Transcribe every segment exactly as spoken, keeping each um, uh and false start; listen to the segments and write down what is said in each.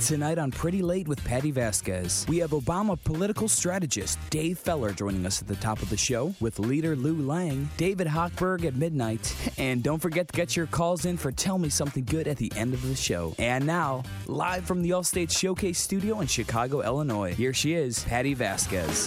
Tonight on Pretty Late with Patty Vasquez, we have Obama political strategist Dave Feller joining us at the top of the show with leader Lou Lang, David Hochberg at midnight, and don't forget to get your calls in for Tell Me Something Good at the end of the show. And now, live from the Allstate Showcase studio in Chicago, Illinois, here she is, Patty Vasquez.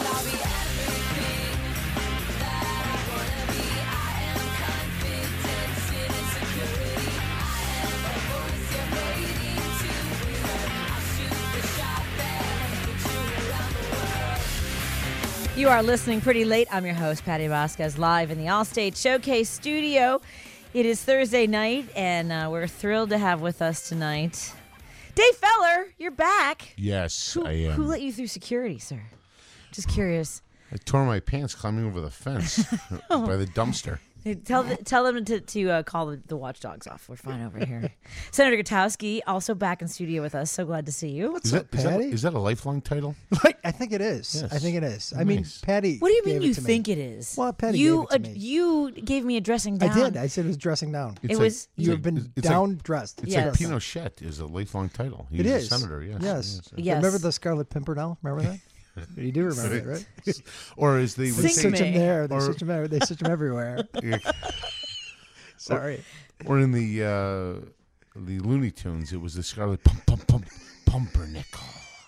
You are listening Pretty Late. I'm your host, Patty Vasquez, live in the Allstate Showcase studio. It is Thursday night, and uh, we're thrilled to have with us tonight Dave Feller. You're back. Yes, who, I am. Who let you through security, sir? Just curious. I tore my pants climbing over the fence by the dumpster. Hey, Tell the, tell them to, to uh, call the, the watchdogs off. We're fine over here. Senator Gutowski, also back in studio with us. So glad to see you. What's Is up, that, is, that, Patty? is that a lifelong title? Like, I think it is. Yes. I think it is. I mean, Nice. Patty. What do you mean gave you it to think me. it is? Well, Patty you, gave it to uh, me. you gave me a dressing down. I did. I said it was dressing down. It's It like- was- it's You like- have been it's down Like, dressed. it's Yes. like Pinochet is a lifelong title. He's It a is. senator, yes. Yes. Yes. Remember the Scarlet Pimpernel? Remember that? You do remember it, right? Or as they would Sing They say, switch me. them there. They Or- switch them there. They switch them everywhere. Sorry. or in the uh, the Looney Tunes, it was the Scarlet Pump Pump Pump Pumpernickel.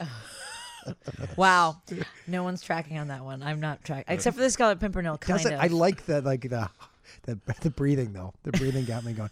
Wow. No one's tracking on that one. I'm not tracking. Except for the Scarlet Pimpernel, kind Doesn't- of. I like the like the the the breathing though. The breathing got me going.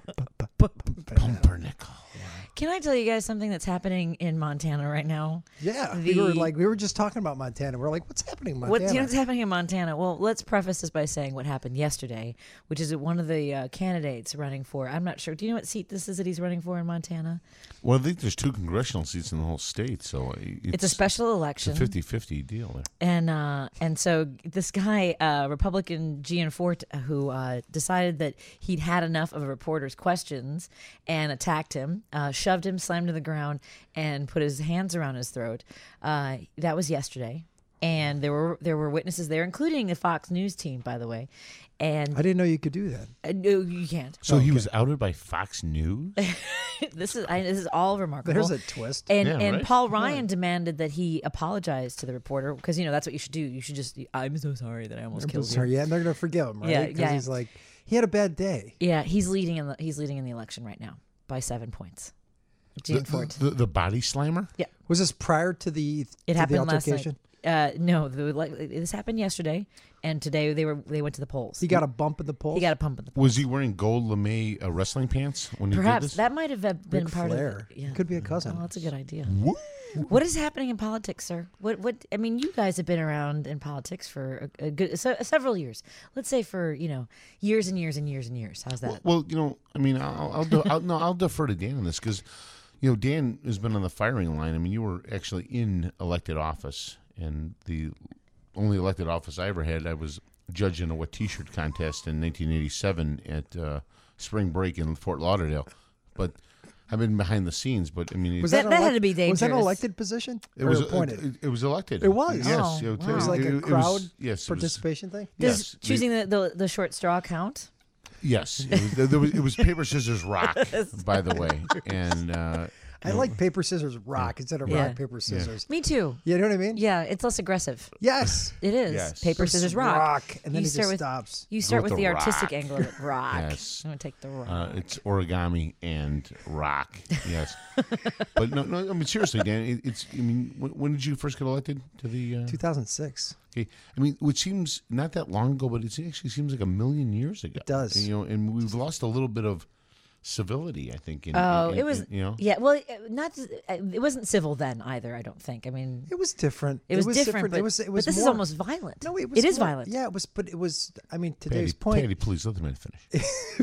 Pumpernickel. Can I tell you guys something that's happening in Montana right now? Yeah, The- we were like we were just talking about Montana. We're like, what's happening in What, Montana? do you know what's happening in Montana? Well, let's preface this by saying what happened yesterday, which is that one of the uh, candidates running for, I'm not sure, do you know what seat this is that he's running for in Montana? Well, I think there's two congressional seats in the whole state, so it's, It's, a special it's election. a fifty-fifty deal there. And uh, and so this guy, uh, Republican Gianforte, who uh, decided that he'd had enough of a reporter's questions and attacked him, uh, shoved him, slammed him to the ground, and put his hands around his throat. Uh, that was yesterday, and there were there were witnesses there, including the Fox News team, by the way. And I didn't know you could do that. uh, no, you can't. So Oh, he okay. was outed by Fox News? this is I, this is all remarkable. There's a twist. And Yeah, and right? Paul Ryan demanded that he apologize to the reporter because you know that's what you should do. You should just I'm so sorry that I almost I'm killed sorry, you. yeah, and they're gonna forgive him, right? Yeah, 'Cause yeah. he's like, he had a bad day. Yeah, he's leading in the he's leading in the election right now by seven points. The, Gianforte. the, the body slammer? Was this prior to the It to happened the last night. altercation? Uh, no, the, like, this happened yesterday, and today they were they went to the polls. He got a bump in the polls. he got a pump in the polls. Was he wearing gold lame uh, wrestling pants when he did Perhaps this? that might have uh, been Ric part Flair. of it. Yeah. Could be a cousin. Oh, that's a good idea. Woo! What is happening in politics, sir? What what I mean, you guys have been around in politics for a, a good se- several years. Let's say for you know years and years and years and years. How's that? Well, well, you know, I mean, I'll, I'll, do, I'll no, I'll defer to Dan on this because, you know, Dan has been on the firing line. I mean, you were actually in elected office, and the only elected office I ever had, I was judge in a wet T-shirt contest in nineteen eighty-seven at uh, spring break in Fort Lauderdale. But I've been behind the scenes. But I mean, Was That- an that had elect- to be Was that an dangerous. elected position? it or was appointed. It, it was elected. It was? Yes. Oh, you know, wow. it was like it- a it crowd was- yes, it was- participation thing. Does yes, the- choosing the, the the short straw count? Yes, it was, there was, it was paper scissors rock. By the way, and uh, I like paper scissors rock instead of Yeah. rock paper scissors. Me too. You know what I mean? Yeah, it's less aggressive. Yes. It is Yes. paper scissors rock. Rock, and then you it start just with stops. you start with with the the artistic rock. angle of it. Rock. Yes. I'm gonna take the rock. Uh, it's origami and rock. Yes, but no, no. I mean, seriously, Dan. It, it's. I mean, when, when did you first get elected to the? Uh, two thousand six. okay, I mean, which seems not that long ago, but it actually seems like a million years ago. It does. And, you know, and we've lost a little bit of civility. I think. In, Oh, in- it was in- you know. yeah. Well, it- not it wasn't civil then either. I don't think. I mean, It was different. it was, different. But, it was. It but was this more, is almost violent. No, it was. It is more- violent. Yeah, it was. But it was. I mean, Patty, today's point. Patty, please let the man finish.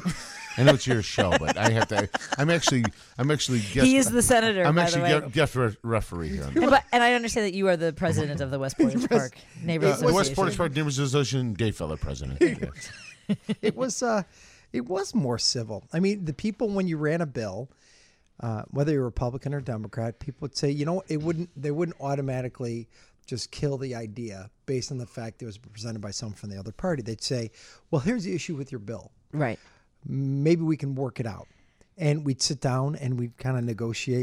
I know it's your show, but I have to. I'm actually. I'm actually. Guest, He is the senator. I'm by actually the way. guest, guest re- referee here. And, but, and I understand that you are the president of the West Portage Park Neighborhood Uh, the West Association. Portage Park Neighbors Association, Dave Feller, president. Yes. It was. Uh, it was more civil. I mean, the people when you ran a bill, uh, whether you're Republican or Democrat, people would say, you know, it wouldn't. They wouldn't automatically just kill the idea based on the fact it was presented by someone from the other party. They'd say, well, here's the issue with your bill. Right. Maybe we can work it out. And we'd sit down and we'd kind of negotiate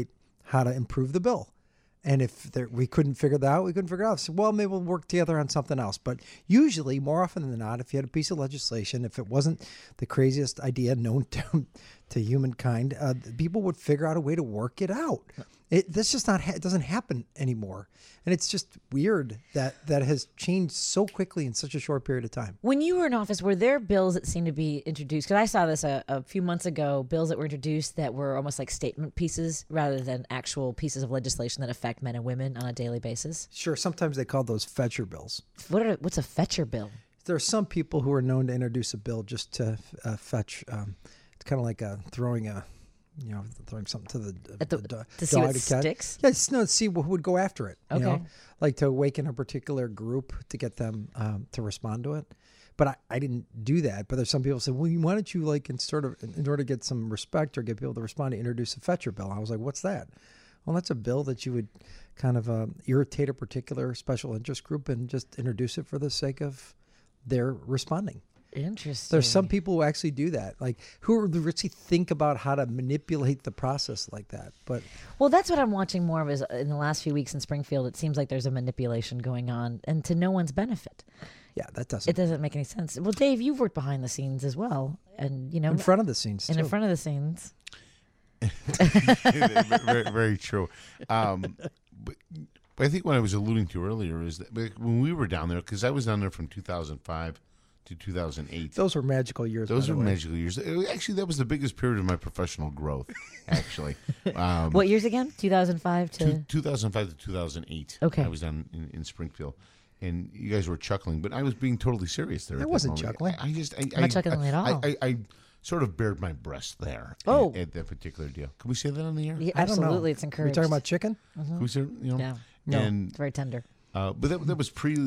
how to improve the bill. And if there, we couldn't figure that out, we couldn't figure it out. So, well, maybe we'll work together on something else. But usually, more often than not, if you had a piece of legislation, if it wasn't the craziest idea known to, to humankind, uh, people would figure out a way to work it out. It, this just not ha- it doesn't happen anymore, and it's just weird that that has changed so quickly in such a short period of time. When you were in office, were there bills that seemed to be introduced? Because I saw this a, a few months ago, bills that were introduced that were almost like statement pieces rather than actual pieces of legislation that affect men and women on a daily basis. Sure, sometimes they call those fetcher bills. What are what's a fetcher bill? There are some people who are known to introduce a bill just to uh, fetch. Um, it's kind of like a, throwing a. You know, throwing something to the, At the, the do- to see dog what to cat. sticks? Yeah, just, no, to see who would go after it. You Okay. know? Like to awaken a particular group to get them um, to respond to it. But I, I didn't do that. But there's some people say, well, why don't you, like, in, sort of, in order to get some respect or get people to respond, to introduce a fetcher bill? I was like, what's that? Well, that's a bill that you would kind of uh, irritate a particular special interest group and just introduce it for the sake of their responding. Interesting. There's some people who actually do that, like who really think about how to manipulate the process like that. But Well, that's what I'm watching more of is in the last few weeks in Springfield. It seems like there's a manipulation going on, and to no one's benefit. yeah, that doesn't. It doesn't make any sense. Well, Dave, you've worked behind the scenes as well, and you know, in front of the scenes, and too. in front of the scenes. very, very true. Um, but, but I think what I was alluding to earlier is that when we were down there, because I was down there from two thousand five to two thousand eight. Those were magical years. Those by are the way. magical years. It- Actually, that was the biggest period of my professional growth, actually. Um, What years again? two thousand five to. two- 2005 to two thousand eight. Okay. I was down in, in Springfield. And you guys were chuckling, but I was being totally serious there. I at that wasn't moment. chuckling. I, I just, I, I'm I, not chuckling I, at all. I, I, I sort of bared my breast there. Oh. at, at that particular deal. Can we say that on the air? Yeah, I don't know. absolutely, it's Are we encouraged. talking about chicken? Can we say, you know? Yeah. No. And It's very tender, uh, but that that was pre.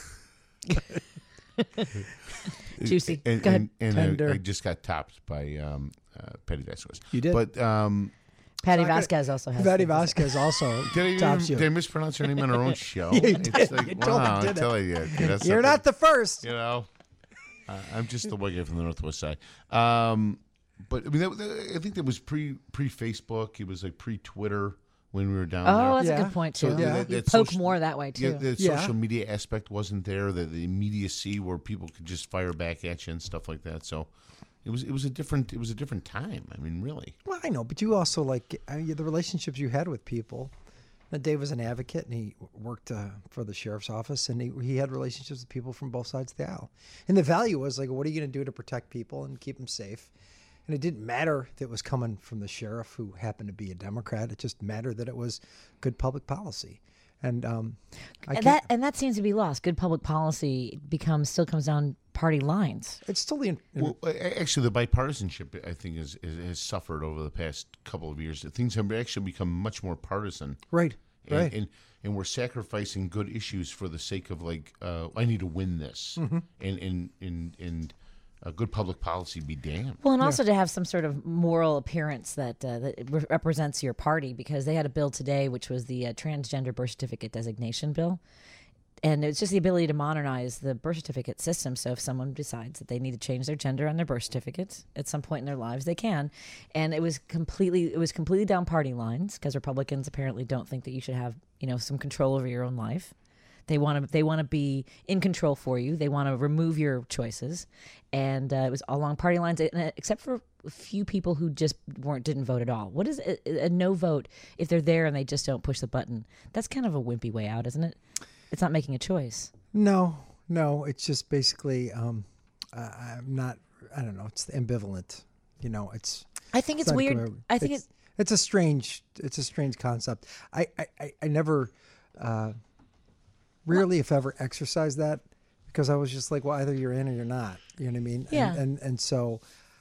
juicy. And, Go ahead. and, and Tender. I, I just got topped by um, uh, Petty Vasquez. You did? But um, Patty not gonna- Vasquez also has. Patty things. Vasquez also did I, tops even, you. did I mispronounce her name on her own show? You It's did. like, You totally wow, did I it. tell you, yeah, that's You're something, not the first. You know, uh, I'm just the white guy from the Northwest Side. Um, but I mean, that, that- I think that was pre pre Facebook. It was like pre Twitter when we were down there. Oh, that's Yeah. a good point So too. that- you that poke social- more that way too. Yeah, the Yeah. social media aspect wasn't there. The, the immediacy where people could just fire back at you and stuff like that. So it was it was a different it was a different time. I mean, really. Well, I know, but you also like I mean, the relationships you had with people. Now, Dave was an advocate, and he worked uh, for the sheriff's office, and he, he had relationships with people from both sides of the aisle. And the value was like, what are you going to do to protect people and keep them safe? And it didn't matter if it was coming from the sheriff, who happened to be a Democrat. It just mattered that it was good public policy. And um, I and can't, that and that seems to be lost. Good public policy becomes still comes down party lines. it's still the Well, a- actually, the bipartisanship I think is, is has suffered over the past couple of years. Things have actually become much more partisan. right, And, right. and and we're sacrificing good issues for the sake of like uh, I need to win this, Mm-hmm. and and and and uh, good public policy be damned. Well, and also to have some sort of moral appearance that uh, that re- represents your party, because they had a bill today, which was the uh, transgender birth certificate designation bill, and it's just the ability to modernize the birth certificate system. So if someone decides that they need to change their gender on their birth certificates at some point in their lives, they can. And it was completely it was completely down party lines, because Republicans apparently don't think that you should have, you know, some control over your own life. They want to. They want to be in control for you. They want to remove your choices, and uh, it was all along party lines, and, uh, except for a few people who just weren't didn't vote at all. What is a, a no vote if they're there and they just don't push the button? That's kind of a wimpy way out, isn't it? It's not making a choice. No, no, it's just basically um, uh, I'm not. I don't know. It's ambivalent. You know, it's. I think it's not weird. gonna- I think it's, it. it's a strange. It's a strange concept. I I, I- I never, uh, rarely, if ever, exercised that, because I was just like, well, either you're in or you're not. You know what I mean? Yeah. And and, and so.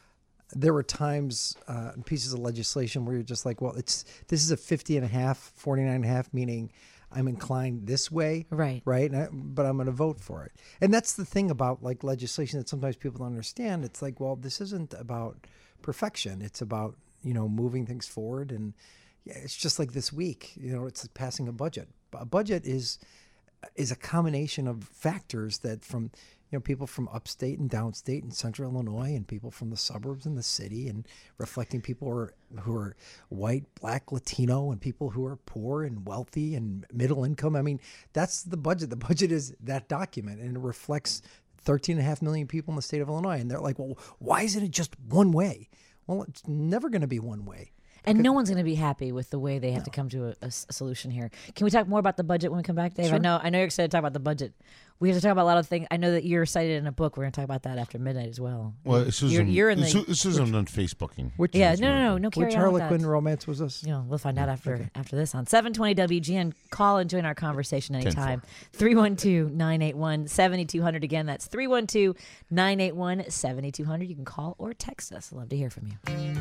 There were times uh, and pieces of legislation where you're just like, well, it's this is a fifty and a half, forty-nine and a half, meaning I'm inclined this way. Right. Right. And I, but I'm going to vote for it. And that's the thing about like legislation that sometimes people don't understand. It's like, well, this isn't about perfection. It's about, you know, moving things forward. And yeah, it's just like this week, you know, it's like passing a budget. A budget is is a combination of factors that from, you know, people from upstate and downstate and central Illinois, and people from the suburbs and the city, and reflecting people who are, who are white, black, Latino, and people who are poor and wealthy and middle income. I mean, that's the budget. The budget is that document, and it reflects thirteen and a half million people in the state of Illinois. And they're like, well, why isn't it just one way? Well, it's never going to be one way. And no one's going to be happy with the way they have no. to come to a, a, a solution here. Can we talk more about the budget when we come back, Dave? Sure. I know I know you're excited to talk about the budget. We have to talk about a lot of things. I know that you're cited in a book. We're going to talk about that after midnight as well. Well, Susan, you're, you're in the... Su- Susan on Facebooking. Which, yeah, no, no, no. no carry which on Harlequin with romance was this? You know, we'll find out after okay. after this on seven twenty W G N. Call and join our conversation anytime. three one two, nine eight one, seven two zero zero. Again, that's three one two, nine eight one, seven two zero zero. You can call or text us. I'd love to hear from you.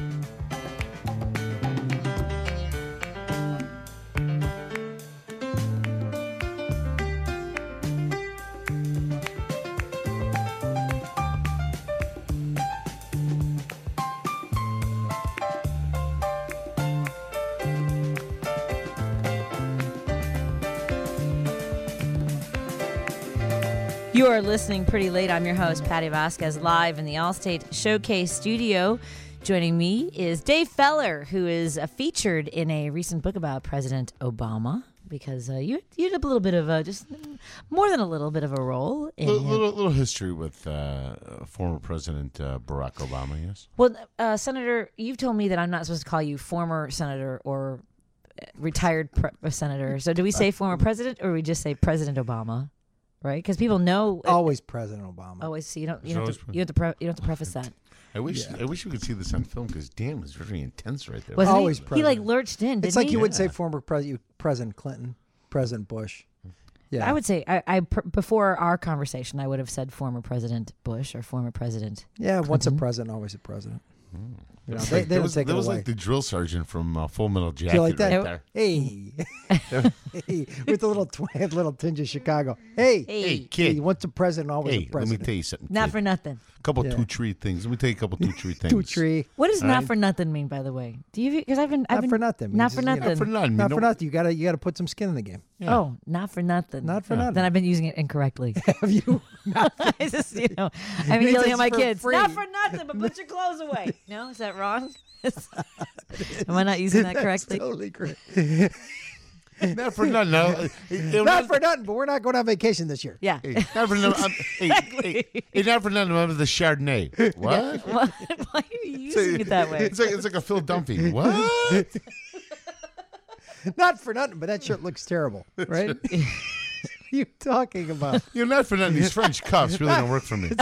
You are listening Pretty Late. I'm your host, Patty Vasquez, live in the Allstate Showcase studio. Joining me is Dave Feller, who is uh, featured in a recent book about President Obama, because uh, you you had a little bit of a, just more than a little bit of a role. In little, little, little history with uh, former President uh, Barack Obama, yes? Well, uh, Senator, you've told me that I'm not supposed to call you former senator or retired pre- senator. So do we say former president, or we just say President Obama? Right, because people know always President Obama. Always, so you don't you don't have to, you don't have to pre- you don't have to preface that. I wish yeah. I wish we could see this on film, because Dan was very intense right there. Wasn't always he? president. He like lurched in. Didn't it's like he? you yeah. would say former president, President Clinton, President Bush. Yeah, I would say I, I before our conversation, I would have said former President Bush or former President. Yeah, Clinton. Once a president, always a president. Mm. You know, Like, they, they don't was, take that it was away. like the drill sergeant from uh, Full Metal Jacket. Do you like that? Right there. Hey, hey, with a little tw- little tinge of Chicago. Hey, Hey, Hey, kid. hey, once a president, always Hey, a president. let me tell you something. Not kid. for nothing. A couple Yeah. two tree things. Let me tell you a couple two tree things. Two tree. What does All not right. for nothing mean, by the way? Do you? Because I've been I've Not been, for nothing. Not means, for you know, nothing. Not for nothing. Not You for know- nothing. You gotta you gotta put some skin in the game. Yeah. Oh, not for nothing. Not for nothing. Then I've been using it incorrectly. Have you? I just, you know, I've been means yelling it's at my for kids. free. Not for nothing, but put your clothes away. No, is that wrong? Am I not using that correctly? That's totally correct. Not for nothing. No. Uh, it- Not for nothing, but we're not going on vacation this year. Yeah. Hey, not for nothing. I'm- hey, hey, hey, not for nothing. I'm the Chardonnay. What? Why, why are you using it that way? It's like it's like a Phil Dunphy. What? Not for nothing, but that shirt looks terrible, right? what are you talking about? You're not for nothing. These French cuffs really don't work for me.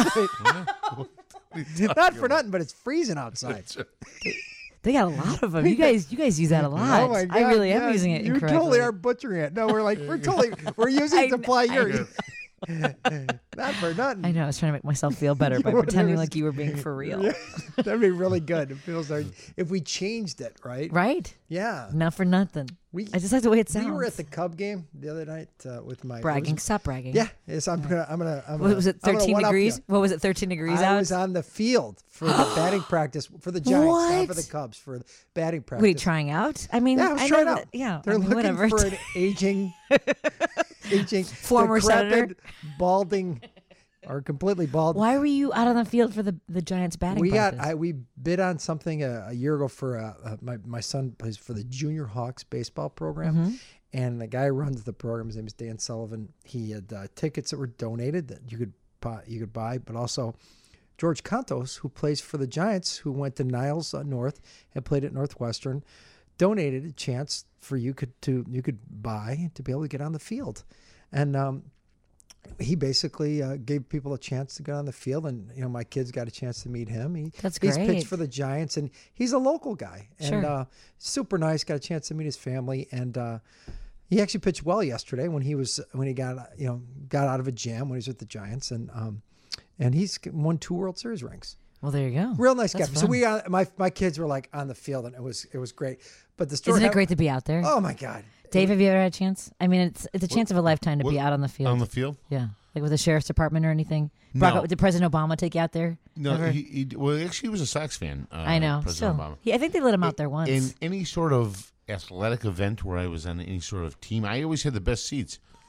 Not for nothing, but it's freezing outside. They got a lot of them. You guys, you guys use that a lot. Oh my God! I really am yeah, using it You incorrectly. totally are butchering it. No, we're like we're totally we're using it to I- apply I- your. Not for nothing. I know. I was trying to make myself feel better by You know, pretending there's- like you were being for real. Yeah, that'd be really good. It feels like if we changed it, right? Right? Yeah. Not for nothing. We I just like the way it sounds. we were at the Cub game the other night uh, with my bragging. it was- Stop bragging. Yeah, yes, I'm gonna I'm gonna. I'm What gonna was it? I'm gonna thirteen one-up degrees. you. What was it? Thirteen degrees I out. was on the field for the batting practice for the Giants, not for What? the Cubs, for the batting practice. Wait, trying out? I mean, Yeah, I was know trying that- out. Yeah, They're I mean, looking whatever. for an aging, aging Former decrepit, senator. balding, or completely bald. Why were you out on the field for the the Giants batting We got practice? I we bid on something a, a year ago for uh, uh, my my son plays for the Junior Hawks baseball program, Mm-hmm. and the guy who runs the program, his name is Dan Sullivan. He had uh, tickets that were donated that you could buy, you could buy, but also George Contos, who plays for the Giants, who went to Niles uh, North and played at Northwestern, donated a chance for you could to you could buy to be able to get on the field, and um, he basically uh, gave people a chance to get on the field, and you know my kids got a chance to meet him. He, That's He's great. pitched for the Giants, and he's a local guy, and Sure. uh, super nice. Got a chance to meet his family, and uh, he actually pitched well yesterday when he was when he got you know got out of a jam when he was with the Giants, and um, and he's won two World Series rings. Well, there you go. Real nice guy. That's So fun. we uh, my my kids were like on the field, and it was it was great. But the story Isn't it hap- great to be out there? Oh my God, Dave, have you ever had a chance? I mean, it's it's a chance of a lifetime to be what- out on the field. On the field? yeah, like with the sheriff's department or anything. Barack, No. did President Obama take you out there? No, Ever? he, he well actually he was a Sox fan. Uh, I know. President Still, Obama. yeah, I think they let him out there once. In any sort of athletic event where I was on any sort of team, I always had the best seats.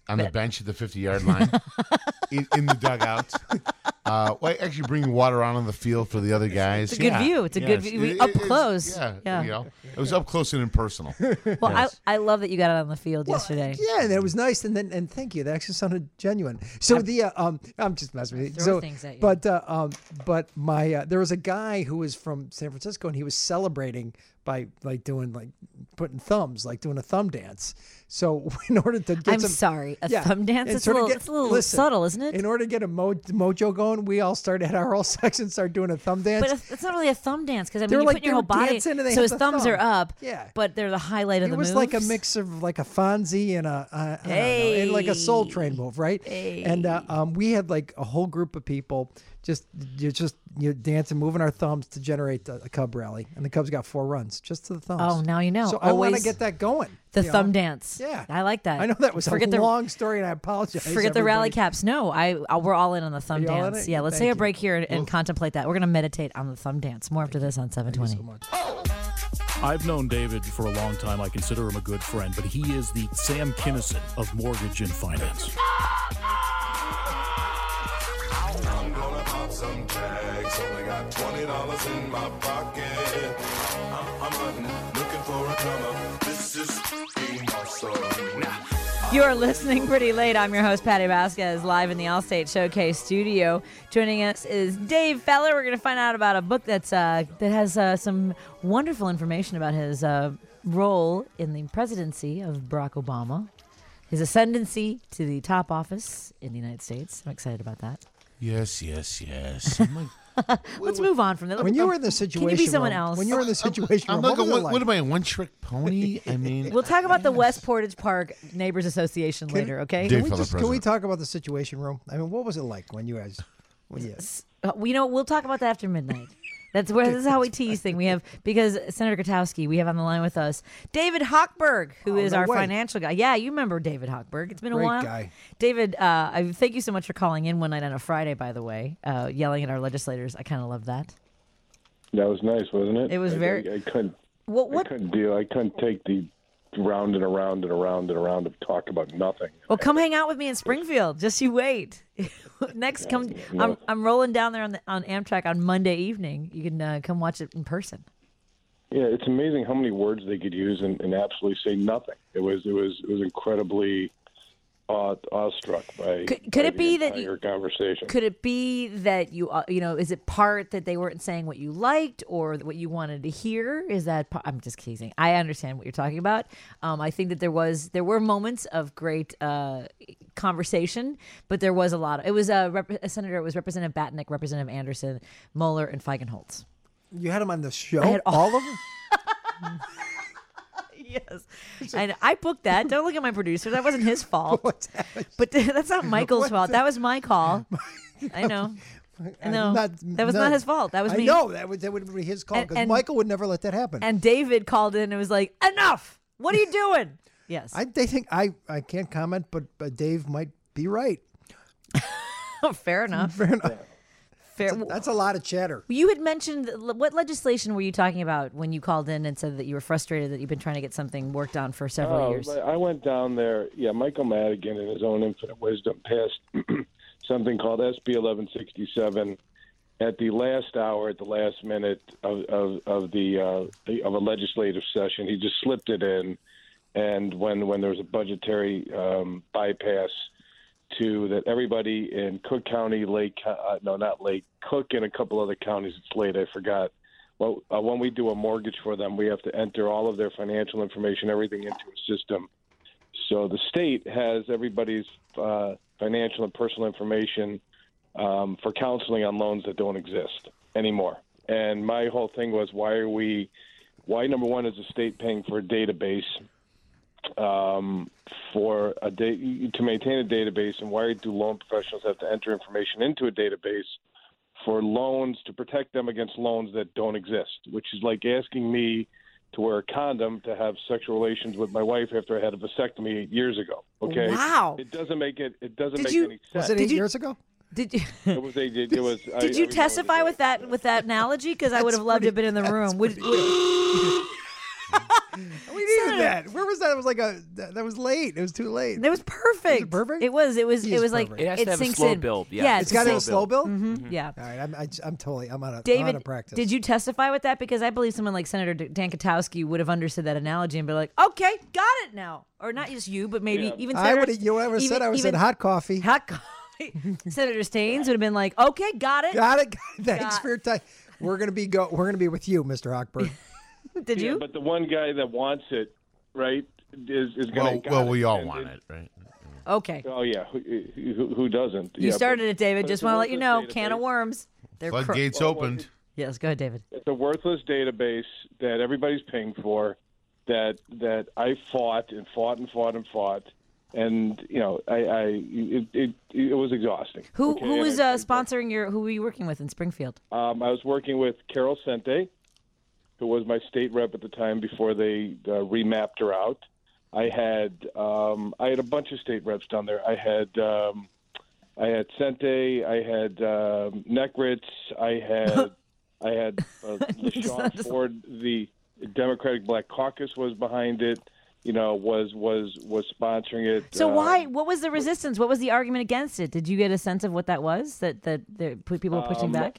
on the bench at the fifty-yard line, in, in the dugout. Uh, well, actually bringing water on on the field for the other guys. It's a good yeah. view. It's a yes. good view. It- Up it- close. Yeah, Yeah. You know, it was up close and impersonal. Well, Yes. I, I love that you got it on the field Well, yesterday. Yeah, and it was nice, and then and thank you. That actually sounded genuine. So the uh, um, I'm just messing with you. Throw So, things at you. but uh, um, but my uh, there was a guy who was from San Francisco, and he was celebrating by like doing like putting thumbs, like doing a thumb dance. So in order to get I'm some, sorry. A yeah, thumb dance? and It's a sort of little, get- it's a little listen, subtle, isn't it? In order to get a mo- mojo going, we all started at our whole section, started doing a thumb dance. But it's- it's not really a thumb dance because I They mean, were you like- put your they whole were body. dancing and they So had his the thumbs thumb. are up. Yeah. But they're the highlight of it the was moves. like a mix of like a Fonzie and a, I, I don't know, and like a Soul Train move, right? And uh, um, we had like a whole group of people just you just you dancing, moving our thumbs to generate a, a Cub rally, and the Cubs got four runs just to the thumbs. Oh, now you know. So I want to Always get that going. the you know? thumb dance. Yeah, I like that. I know that was forget a the, long story, and I apologize. Forget the rally everybody. caps. No, I, I we're all in on the thumb you all in dance. it? Yeah, let's Thank take a you. break here and, and contemplate that. We're gonna meditate on the thumb dance. More after this on seven twenty. So much. I've known David for a long time. I consider him a good friend, but he is the Sam Kinison of mortgage and finance. I'm gonna pop some tags. Only got twenty dollars in my pocket. I'm, I'm hunting, looking for a come up. This is being awesome. Now, You are listening pretty late. I'm your host, Patty Vasquez, live in the Allstate Showcase studio. Joining us is Dave Feller. We're going to find out about a book that's uh, that has uh, some wonderful information about his uh, role in the presidency of Barack Obama, his ascendancy to the top office in the United States. I'm excited about that. Yes, yes, yes. I'm like, Let's move on from that. When you were in the situation, Can you be someone room, else? When you were in the situation, I'm room, like, what, a, was it what, like? what am I, a one-trick pony? I mean, We'll talk about the West Portage Park Neighbors Association later, okay? Dave Can we, Feller just, can we president. talk about the situation room? I mean, what was it like when you guys? When you, Uh, we know we'll talk about that after midnight. That's where this is how we tease thing. We have because Senator Katowski, we have on the line with us David Hochberg, who Oh, is no our way. financial guy. Yeah, you remember David Hochberg. It's been a Great while. guy. David, uh, I thank you so much for calling in one night on a Friday. By the way, uh, yelling at our legislators. I kind of love that. That was nice, wasn't it? It was I- very- I, I couldn't. What? I What? couldn't deal. I couldn't take the round and around and around and around of talk about nothing. Well, come hang out with me in Springfield. Just you wait. Next, come. no. I'm I'm rolling down there on the, on Amtrak on Monday evening. You can uh, come watch it in person. Yeah, it's amazing how many words they could use and, and absolutely say nothing. It was it was it was incredibly awe, awestruck by. Could- could by it the be that entire you- conversation? Could it be that you, uh, you know, is it part that they weren't saying what you liked or what you wanted to hear? Is that, pa- I'm just teasing. I understand what you're talking about. Um, I think that there was, there were moments of great uh, conversation, but there was a lot. Of, it was a, rep- a senator, it was Representative Batnick, Representative Anderson, Mueller, and Feigenholz. you had him on the show, had all- all of them. Yes. And I booked that. Don't look at my producer. That wasn't his fault. What's happening? But that's not Michael's fault. That was my call. I know. No, Not- that was not his fault. That was I me. know that would that would be his call And- because and- Michael would never let that happen. And David called in and was like, "Enough! What are you doing?" Yes. I they think I I can't comment, but, but Dave might be right. Fair enough. Fair enough. Fair. That's a lot of chatter. You had mentioned what legislation were you talking about when you called in and said that you were frustrated that you've been trying to get something worked on for several Oh, years? but I went down there. Yeah, Michael Madigan, in his own infinite wisdom, passed something called S B eleven sixty-seven at the last hour, at the last minute of of, of the uh, of a legislative session. He just slipped it in, and when when there was a budgetary um, bypass to that everybody in Cook County, Lake, uh, no, not Lake, Cook, and a couple other counties. It's late, I forgot. Well, uh, when we do a mortgage for them, we have to enter all of their financial information, everything into a system. So the state has everybody's uh, financial and personal information um, for counseling on loans that don't exist anymore. And my whole thing was, why are we, why, number one, is the state paying for a database um, for a da- to maintain a database, and why do loan professionals have to enter information into a database for loans to protect them against loans that don't exist, which is like asking me to wear a condom to have sexual relations with my wife after I had a vasectomy eight years ago. Okay. Wow. It doesn't make it. It doesn't Did make you- any sense. Was it Did eight you- years ago? Did you? It was. A, it, it was. I, Did you I remember testify the- with that with that analogy? Because I would have loved to have been in the room. Would, would, We need Senator that? Where was that? It was like a that, that was late. It was too late. It was perfect. Was it perfect? It was. It was. He it is was like perfect. It has it to have a sinks slow in. build. Yeah, Yeah, It's got to have a slow build. Mm-hmm. Yeah. All right, I'm I, I'm totally I'm out of I'm out David, of practice. did you testify with that? Because I believe someone like Senator Dan Katowski would have understood that analogy and be like, "Okay, got it now." Or not just you, but maybe Yeah. even I Senator. would have. You ever said I would have said hot coffee? hot coffee. Senator Staines would have been like, "Okay, got it." Got it. Got it. Thanks Got- for your time. We're gonna be go. We're gonna be with you, Mister Hochberg. Did Yeah, you? but the one guy that wants it, right, is is going Well, well, we all want it, right? Okay. Oh yeah, who, who, who doesn't? You yeah, started but- it, David. but Just it's a want to let you know, worthless can of database. worms. They're cr- Floodgates Well, well, opened. Yes, go ahead, David. It's a worthless database that everybody's paying for. That that I fought and fought and fought and fought, and you know, I, I it, it it was exhausting. Who Okay, who and was I- uh, sponsoring your? Who were you working with in Springfield? Um, I was working with Carol Sente, who was my state rep at the time before they uh, remapped her out. I had um, I had a bunch of state reps down there. I had um, I had Sente, I had um, Neckritz, I had I had uh, LaShawn Ford. The Democratic Black Caucus was behind it. You know, was was was sponsoring it. So Um, why? What was the resistance? What was the argument against it? Did you get a sense of what that was? That that the people were pushing Um, back.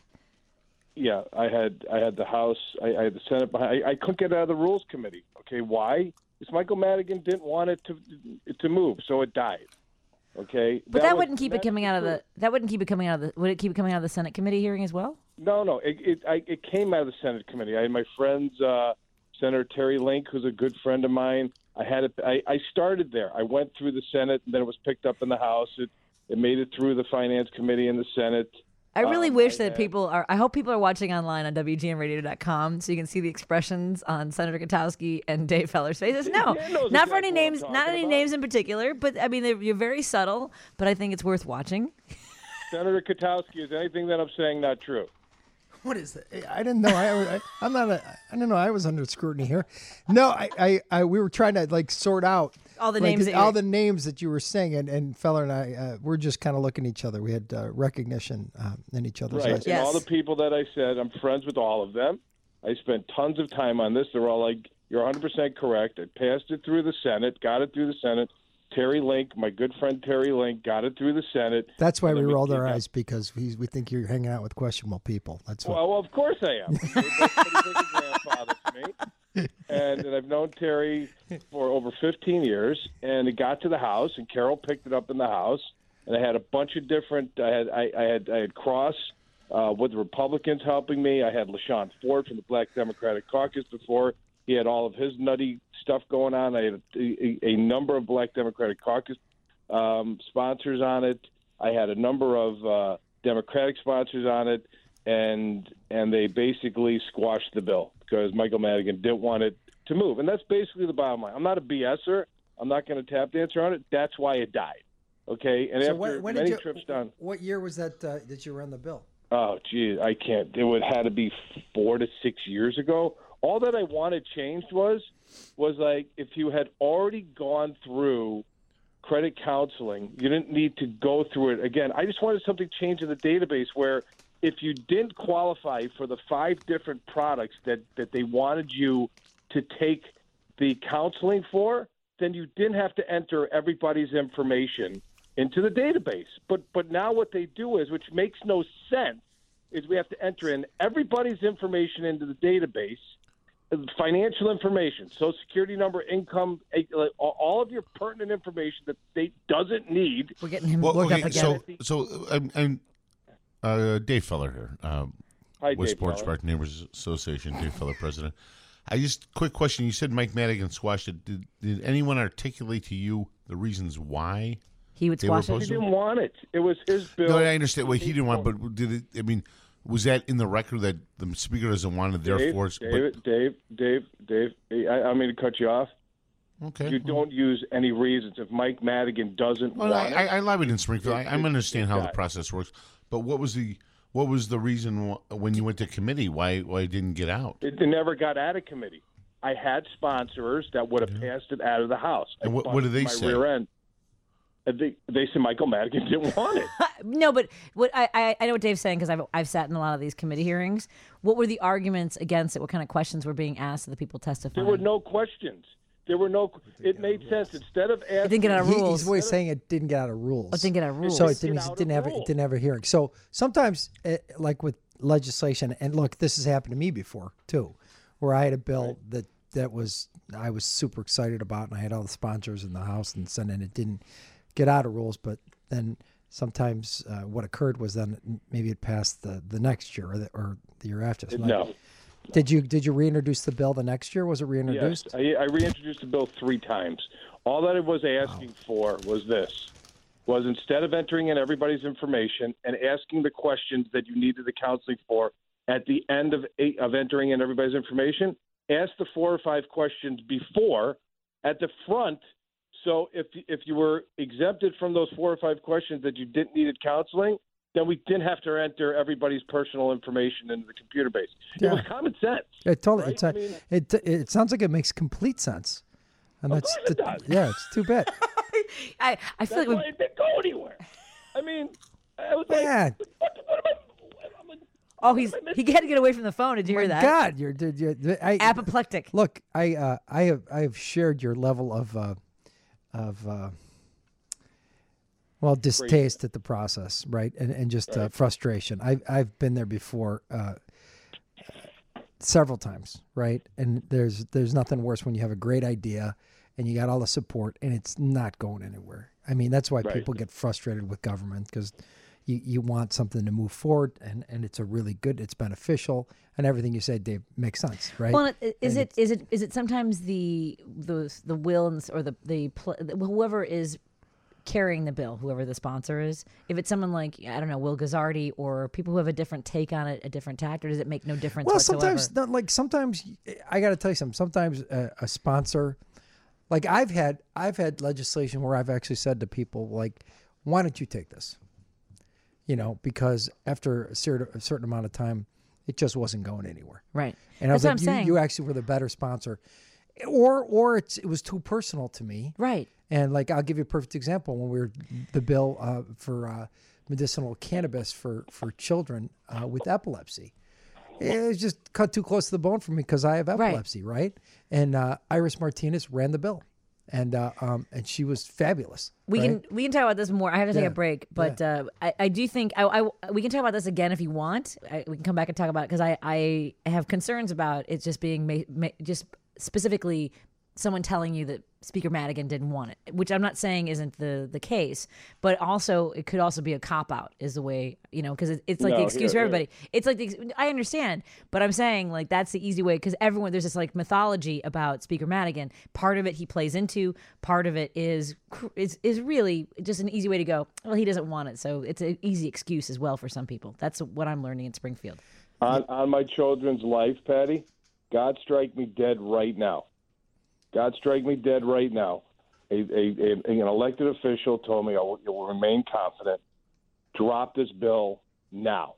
Yeah, I had I had the House, I, I had the Senate behind. I, I couldn't get out of the Rules Committee. Okay, why? Because Michael Madigan didn't want it to to move, so it died. Okay, But that, was- wouldn't keep it that's coming out of true. the. That wouldn't keep it coming out of the. Would it keep it coming out of the Senate committee hearing as well? No, no, it it, I, it came out of the Senate committee. I had my friends, uh, Senator Terry Link, who's a good friend of mine. I had it. I, I started there. I went through the Senate, and then it was picked up in the House. It it made it through the Finance Committee and the Senate. I really Um, wish I that had- people are. I hope people are watching online on W G N radio dot com so you can see the expressions on Senator Katowski and Dave Feller's faces. No, Dan knows not for exactly any what I'm names, not talking any about. names in particular. But I mean, they're- you're very subtle. But I think it's worth watching. Senator Katowski, is anything that I'm saying not true? What is that? I didn't know. I, I I'm not. A, I didn't know I was under scrutiny here. No, I, I, I we were trying to like sort out All the like, names that all you're- the names that you were saying, and, and Feller and I, uh, we're just kind of looking at each other. We had uh, recognition um, in each other's Right. eyes. Yes. And all the people that I said, I'm friends with all of them. I spent tons of time on this. They're all like, you're one hundred percent correct. I passed it through the Senate, got it through the Senate. Terry Link, my good friend Terry Link, got it through the Senate. That's why And we then rolled keep our going. eyes because we we think you're hanging out with questionable people. That's what. Well, well, of course I am. That's pretty big a grandfather to me. And, and I've known Terry for over fifteen years. And it got to the House, and Carol picked it up in the House. And I had a bunch of different. I had I, I had I had Cross uh, with the Republicans helping me. I had LaShawn Ford from the Black Democratic Caucus before. He had all of his nutty stuff going on. I had a, a, a number of Black Democratic Caucus um, sponsors on it. I had a number of uh, Democratic sponsors on it, and and they basically squashed the bill because Michael Madigan didn't want it to move. And that's basically the bottom line. I'm not a BSer. I'm not going to tap dance around it. That's why it died. Okay, and So after when, when many did you, trips down. What year was that uh, that you were on the bill? Oh, gee, I can't. It would had to be four to six years ago. All that I wanted changed was was like if you had already gone through credit counseling, you didn't need to go through it again. I just wanted something changed in the database where if you didn't qualify for the five different products that, that they wanted you to take the counseling for, then you didn't have to enter everybody's information into the database. But but now what they do is, which makes no sense, is we have to enter in everybody's information into the database, financial information, Social Security number, income, all of your pertinent information that the state doesn't need. We're getting him Well, looked okay, up again. so so I'm, I'm uh, Dave Feller here, um, Hi, West Dave Sports Feller. Park Neighbors Association. Dave Feller, president. I just quick question. You said Mike Madigan squashed it. Did, did anyone articulate to you the reasons why? He would They were squash opposed it. He didn't want it. It was his bill. No, I understand. Well, he didn't want, but did it? I mean, was that in the record that the speaker doesn't want it? Dave, Therefore, Dave, Dave, Dave, Dave, I, I mean to cut you off. but, okay. You don't use any reasons. If Mike Madigan doesn't Well, want I, I, it, I lobbied in Springfield. I, I it- understand it how the died. process works. But what was the what was the reason wh- when you went to committee why why it didn't get out? it never got out of committee. I had sponsors that would have passed it out of the House. I And what- what did busted they my say? Rear end. And They, they said Michael Madigan didn't want it. No, but what I, I I know what Dave's saying because I've I've sat in a lot of these committee hearings. What were the arguments against it? What kind of questions were being asked of the people testifying? There were no questions. There were no. It made sense instead of asking. It didn't get out of He- rules. he's always saying it didn't get out of rules. Oh, it didn't get out of rules. So it Get didn't, out it of didn't have it rules. didn't have a hearing. So sometimes, uh, like with legislation, and look, this has happened to me before too, where I had a bill that that was I was super excited about, and I had all the sponsors in the House, and then it didn't get out of rules. But then sometimes uh, what occurred was then maybe it passed the, the next year or the, or the year after. So No. Did you did you reintroduce the bill the next year? Was it reintroduced? Yes, I, I reintroduced the bill three times. All that I was asking for was this: was instead of entering in everybody's information and asking the questions that you needed the counseling for at the end of eight, of entering in everybody's information, ask the four or five questions before at the front. So if if you were exempted from those four or five questions that you didn't needed counseling, then we didn't have to enter everybody's personal information into the computer base. It was Yeah. common sense. It totally. Right? It's a, I mean- it it sounds like it makes complete sense, and Of that's course it the- does. yeah. It's too bad. I, I feel That's like why we, it didn't go anywhere. I mean, I was like, Yeah. what, what am I? I'm a- oh, he's he had to get away from the phone. Did you hear My that? God, you're, you're, you're I, Apoplectic. Look, I uh, I have I have shared your level of uh, of uh, well distaste at the process, right, and and just uh, frustration. I've I've been there before. Uh, several times, right? And there's there's nothing worse when you have a great idea and you got all the support and it's not going anywhere. I mean, that's why Right. people get frustrated with government, because you, you want something to move forward, and, and it's a really good, it's beneficial, and everything you said, Dave, makes sense, right? Well, it- is And it is it is it sometimes the the the will and, or the the pl- whoever is carrying the bill, whoever the sponsor is, if it's someone like, I don't know, Will Gazzardi, or people who have a different take on it, a different tact, or does it make no difference Well, whatsoever? sometimes, not like sometimes, I got to tell you something. Sometimes a, a sponsor, like I've had, I've had legislation where I've actually said to people, like, why don't you take this? You know, because after a certain, a certain amount of time, it just wasn't going anywhere. Right. And I was That's what like, I'm you, saying. you actually were the better sponsor, or or it's it was too personal to me. Right. And like, I'll give you a perfect example. When we were the bill uh, for uh, medicinal cannabis for for children uh, with epilepsy, it was just cut too close to the bone for me because I have epilepsy, right? And uh, Iris Martinez ran the bill, and uh, um, and she was fabulous. We right? can we can talk about this more. I have to take Yeah. a break, but uh, I, I do think I, I we can talk about this again if you want. I, we can come back and talk about it because I, I have concerns about it just being ma- ma- just specifically someone telling you that Speaker Madigan didn't want it, which I'm not saying isn't the the case, but also it could also be a cop out is the way, you know, because it, it's like No, the excuse here, for everybody. It's like the, ex- I understand, but I'm saying like that's the easy way because everyone there's this like mythology about Speaker Madigan. Part of it he plays into, part of it is cr- is is really just an easy way to go, well, he doesn't want it, so it's an easy excuse as well for some people. That's what I'm learning in Springfield. On, on my children's life, Patty, God strike me dead right now. God strike me dead right now. A, a, a, an elected official told me I will, I will remain confident. Drop this bill now.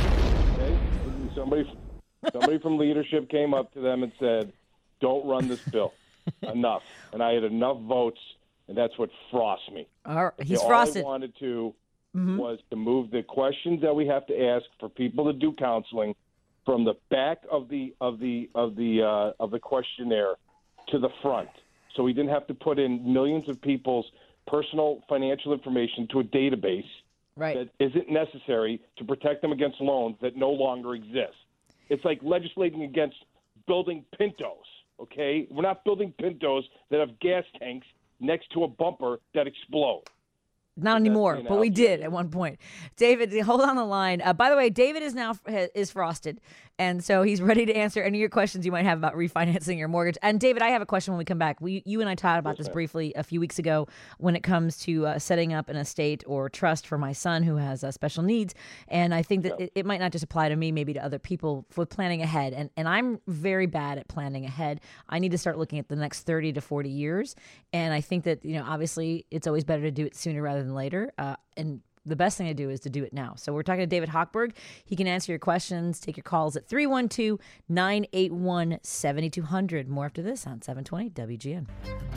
Okay? Somebody, somebody from leadership came up to them and said, don't run this bill. Enough. And I had enough votes, and that's what frosts me. All right, he's All frosted. I wanted to was to move the questions that we have to ask for people to do counseling from the back of the of the of the uh, of the questionnaire to the front, so we didn't have to put in millions of people's personal financial information to a database Right. that isn't necessary to protect them against loans that no longer exist. It's like legislating against building Pintos. Okay, we're not building Pintos that have gas tanks next to a bumper that explode. Not anymore, the but we analogy. did at one point. David, hold on the line. Uh, by the way, David is now is frosted, and so he's ready to answer any of your questions you might have about refinancing your mortgage. And David, I have a question when we come back. We, you and I talked about this briefly a few weeks ago when it comes to uh, setting up an estate or trust for my son who has uh, special needs. And I think that it, it might not just apply to me, maybe to other people for planning ahead. And and I'm very bad at planning ahead. I need to start looking at the next thirty to forty years. And I think that, you know, obviously it's always better to do it sooner rather than later. Uh, and the best thing to do is to do it now. So we're talking to David Hochberg. He can answer your questions, take your calls at three one two, nine eight one, seven two zero zero. More after this on seven twenty W G N.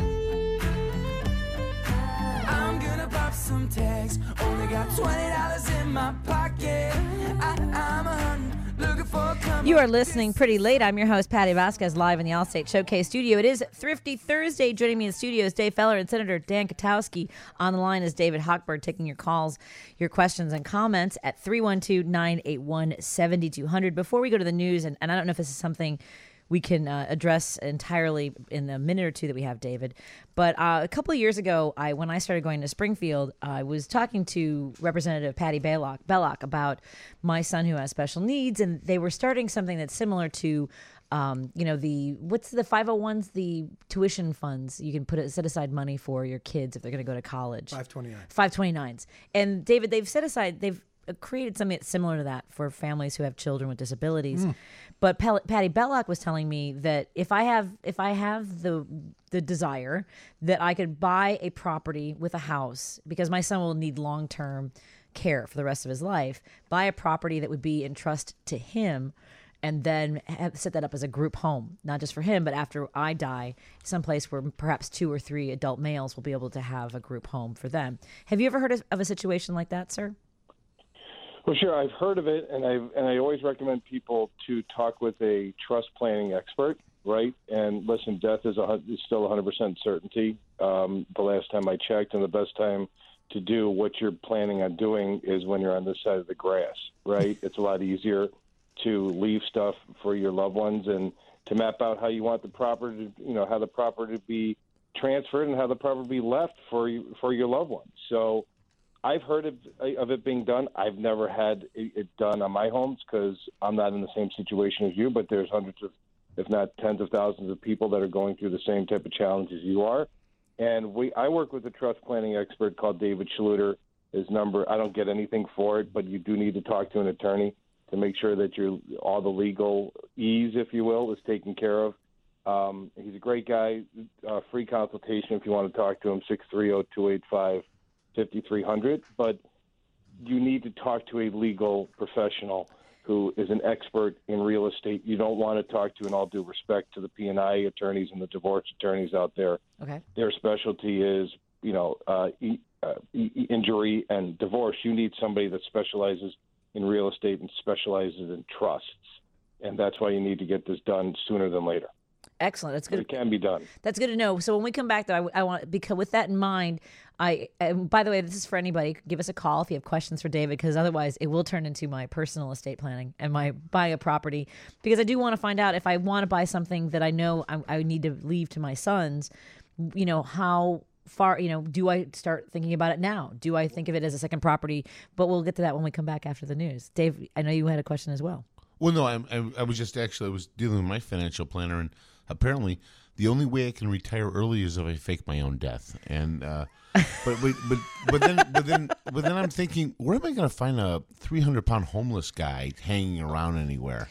I'm gonna pop some tags. Only got twenty dollars in my pocket. I, I'm a hunting, looking for a come You are listening pretty late. I'm your host, Patty Vasquez, live in the Allstate Showcase studio. It is Thrifty Thursday. Joining me in the studio is Dave Feller and Senator Dan Katowski. On the line is David Hochberg, taking your calls, your questions, and comments at three one two, nine eight one, seven two zero zero. Before we go to the news, and, and I don't know if this is something we can uh, address entirely in the minute or two that we have, David. But uh, a couple of years ago, I when I started going to Springfield, I was talking to Representative Patty Belloc, Belloc about my son who has special needs, and they were starting something that's similar to, um, you know, the what's the five oh ones, the tuition funds. You can put it, set aside money for your kids if they're going to go to college. five twenty-nine. five twenty-nines. And David, they've set aside, they've created something that's similar to that for families who have children with disabilities. Mm. But Pel- Patty Belloc was telling me that if I have if I have the the desire that I could buy a property with a house, because my son will need long-term care for the rest of his life, buy a property that would be in trust to him, and then have, set that up as a group home, not just for him, but after I die, someplace where perhaps two or three adult males will be able to have a group home for them. Have you ever heard of, of a situation like that, sir? Well, sure. I've heard of it, and I and I always recommend people to talk with a trust planning expert, right? And listen, death is, a, is still one hundred percent certainty. Um, the last time I checked, and the best time to do what you're planning on doing is when you're on this side of the grass, right? It's a lot easier to leave stuff for your loved ones and to map out how you want the property, to, you know, how the property to be transferred and how the property be left for you, for your loved ones. So I've heard of, of it being done. I've never had it done on my homes because I'm not in the same situation as you, but there's hundreds of, if not tens of thousands of people that are going through the same type of challenges you are. And we, I work with a trust planning expert called David Schluter. His number, I don't get anything for it, but you do need to talk to an attorney to make sure that you're, all the legal ease, if you will, is taken care of. Um, he's a great guy. Uh, free consultation if you want to talk to him, six three zero, two eight five, five three zero zero. But you need to talk to a legal professional who is an expert in real estate. You don't want to talk to, in all due respect to the P and I attorneys and the divorce attorneys out there. Okay. Their specialty is, you know, uh, e- uh, e- injury and divorce. You need somebody that specializes in real estate and specializes in trusts. And that's why you need to get this done sooner than later. Excellent. That's good. It can be done. That's good to know. So when we come back, though, I, I want because with that in mind, I and by the way, this is for anybody. Give us a call if you have questions for David, because otherwise it will turn into my personal estate planning and my buying a property. Because I do want to find out if I want to buy something that I know I, I need to leave to my sons. You know, how far? You know, do I start thinking about it now? Do I think of it as a second property? But we'll get to that when we come back after the news. Dave, I know you had a question as well. Well, no, I, I, I was just actually I was dealing with my financial planner, and apparently the only way I can retire early is if I fake my own death. And uh, but, but but but then but then but then I'm thinking, where am I going to find a three hundred pound homeless guy hanging around anywhere?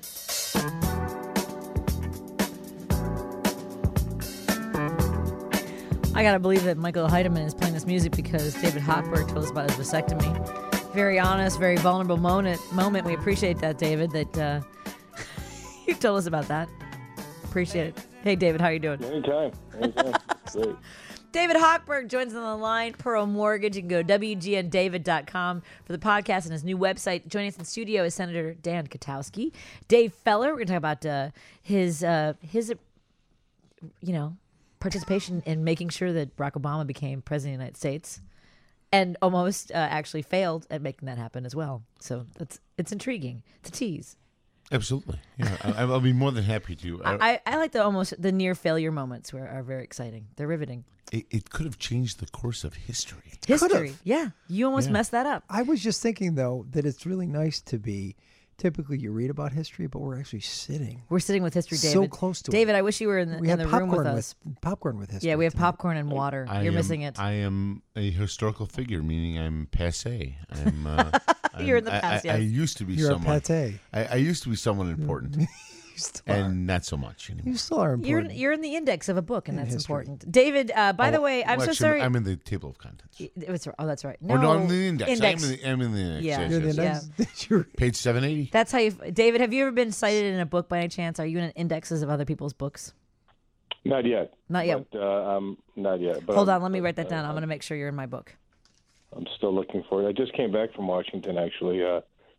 I gotta believe that Michael Heidemann is playing this music because David Hochberg told us about his vasectomy. Very honest, very vulnerable moment. Moment. We appreciate that, David. That uh, you told us about that. Appreciate it. Hey, David, how you doing? Anytime. Anytime. Great. David Hochberg joins on the line. Pearl Mortgage. You can go to W G N David dot com for the podcast and his new website. Joining us in studio is Senator Dan Katowski. Dave Feller. We're going to talk about uh, his uh, his you know participation in making sure that Barack Obama became president of the United States, and almost uh, actually failed at making that happen as well. So it's it's intriguing. It's a tease. Absolutely. Yeah, I, I'll be more than happy to. I, I, I like the almost the near failure moments where are very exciting. They're riveting. It, it could have changed the course of history. History, Could've. yeah. You almost Yeah. messed that up. I was just thinking, though, that it's really nice to be. Typically, you read about history, but we're actually sitting We're sitting with history, so David. close to David, it. I wish you were in the, We in have the room popcorn with us. popcorn with history. Yeah, we have tonight. popcorn and water. I You're am, missing it. I am a historical figure, meaning I'm passé. I'm. Uh, You're I'm- in the I- past, I, I yes. used to be You're someone. a pate. I, I used to be someone important, You still are. and not so much anymore. You still are You're important. in, you're in the index of a book, and In that's history. important. David, uh, by the Oh, way, I'm well, so actually, sorry. I'm in the table of contents. It was- oh, that's right. Oh, no, I'm in the index. Index. I'm in the, I'm in the index. Yeah. Yes, You're the yes. next. You're- Page seven eighty. That's how you. David, have you ever been cited in a book by any chance? Are you in indexes of other people's books? Not yet. Not yet. But, uh, um, not yet. But Hold I'm- on, let me write that uh, down. I'm going to make sure you're in my book. I'm still looking for it. I just came back from Washington, actually, uh,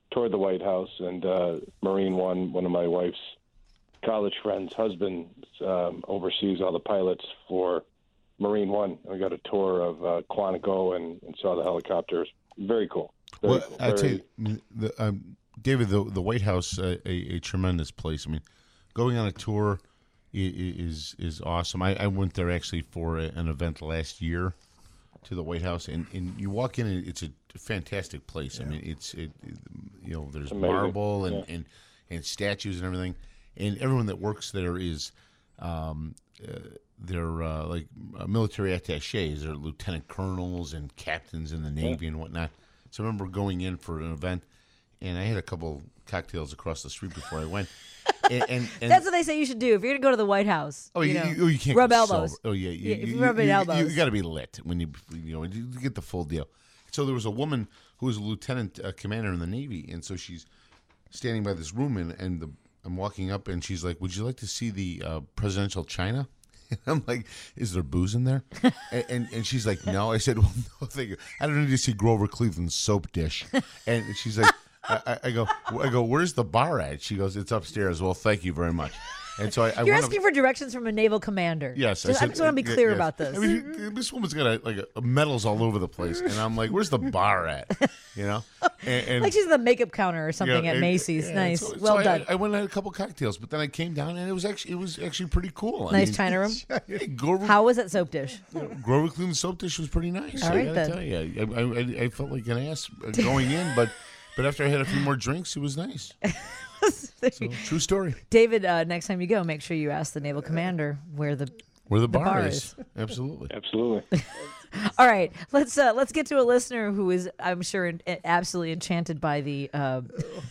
toured the White House, and uh, Marine One, one of my wife's college friends' husbands, um, oversees all the pilots for Marine One. We got a tour of uh, Quantico and, and saw the helicopters. Very cool. Very Well, cool. I tell Very- you, the, um, David, the the White House, uh, a, a tremendous place. I mean, going on a tour i- i- is is awesome. I, I went there actually for a, an event last year to the White House, and, and you walk in, and it's a fantastic place. I mean, it's it, it you know, there's amazing. marble and, Yeah. and and statues and everything, and everyone that works there is. Um, uh, they're uh, like uh, military attaches, they're lieutenant colonels and captains in the Navy and whatnot. So I remember going in for an event, and I had a couple cocktails across the street before I went. And, and, and That's what they say you should do if you're going to go to the White House. oh, you, you, know, you, you can't rub get elbows. sober. Oh yeah, you, Yeah, if you rub elbows. you got to be lit when you you know you get the full deal. So there was a woman who was a lieutenant uh, commander in the Navy, and so she's standing by this room, and, and the, I'm walking up, and she's like, "Would you like to see the uh, presidential china?" And I'm like, "Is there booze in there?" and, and and she's like, "No." I said, "Well, no, thank you. I don't need to see Grover Cleveland's soap dish." And she's like, I, I I go, I go, "Where's the bar at?" She goes, "It's upstairs." Well, thank you very much. And so I, I You're went asking up, for directions from a naval commander. Yes, Just, I, said, just want to be uh, clear yes. about this. I mean, this woman's got a, like a, medals all over the place, and I'm like, "Where's the bar at?" You know, and, and like she's at the makeup counter or something yeah, at and- Macy's. yeah, nice, so- so well I, done. I went and had a couple cocktails, but then I came down, and it was actually it was actually pretty cool. I Nice mean, china room. yeah, Grover, How was that soap dish? Grover Cleveland's soap dish was pretty nice. All I right, gotta then. tell you, I, I, I, I felt like an ass going in, but but after I had a few more drinks, it was nice. So, true story. David, uh, next time you go, make sure you ask the naval commander where the. Where the bar, bar is. is. Absolutely. Absolutely. All right, let's uh, let's get to a listener who is, I'm sure, in, absolutely enchanted by the. Uh,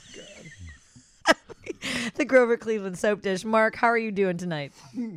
the Grover Cleveland soap dish. Mark, how are you doing tonight?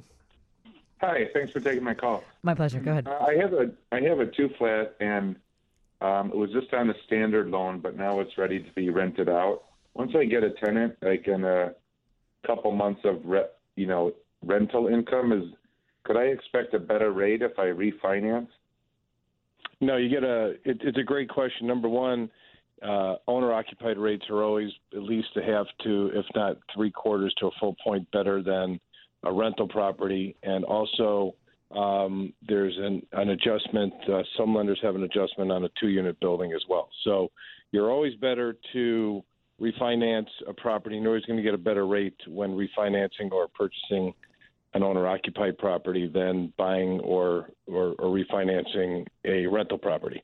Hi, thanks for taking my call. My pleasure. Go ahead. Uh, I have a I have a two flat, and um, it was just on a standard loan, but now it's ready to be rented out. Once I get a tenant, like in a couple months of re, you know rental income, is could I expect a better rate if I refinance? No, you get a. It, it's a great question. Number one, uh, owner-occupied rates are always at least a half to, if not three quarters to a full point better than a rental property, and also um, there's an, an adjustment. Uh, some lenders have an adjustment on a two-unit building as well. So you're always better to refinance a property. You're always going to get a better rate when refinancing or purchasing an owner-occupied property than buying or, or, or refinancing a rental property.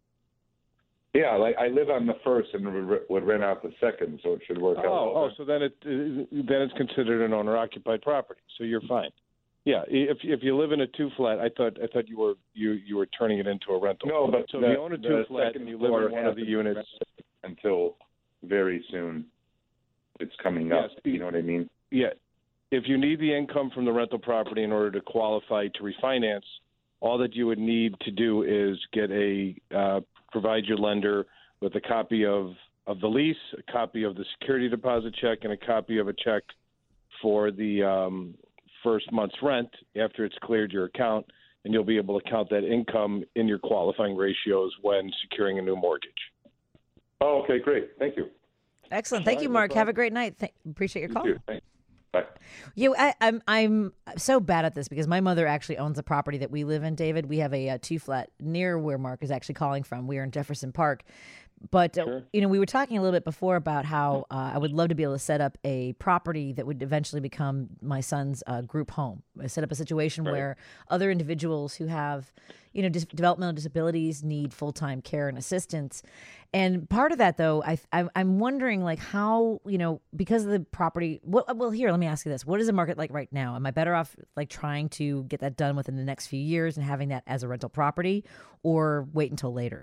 Yeah, like I live on the first and would would rent out the second, so it should work out. Oh, well. oh, so then it then it's considered an owner-occupied property. So you're fine. Yeah, if if you live in a two-flat, I thought I thought you were you, you were turning it into a rental. No, but so the, if you own a the two-flat second and you live floor in one of the hasn't been units. rented until very soon. It's coming up. Yes. You know what I mean? Yeah, if you need the income from the rental property in order to qualify to refinance, all that you would need to do is get a uh, provide your lender with a copy of, of the lease, a copy of the security deposit check, and a copy of a check for the um, first month's rent after it's cleared your account, and you'll be able to count that income in your qualifying ratios when securing a new mortgage. Oh, okay, great. Thank you. Excellent. Thank you, Mark. Have a great night. Th- appreciate your call. You too. Thanks. Bye. You, I, I'm I'm so bad at this because my mother actually owns a property that we live in. David, we have a, uh two flat near where Mark is actually calling from. We are in Jefferson Park, but uh, Sure. you know, we were talking a little bit before about how uh, I would love to be able to set up a property that would eventually become my son's uh, group home. I set up a situation Right. where other individuals who have, you know, dis- developmental disabilities need full time care and assistance. And part of that, though, I, I'm I'm wondering, like, how, you know, because of the property. What, well, here, let me ask you this: what is the market like right now? Am I better off like trying to get that done within the next few years and having that as a rental property, or wait until later?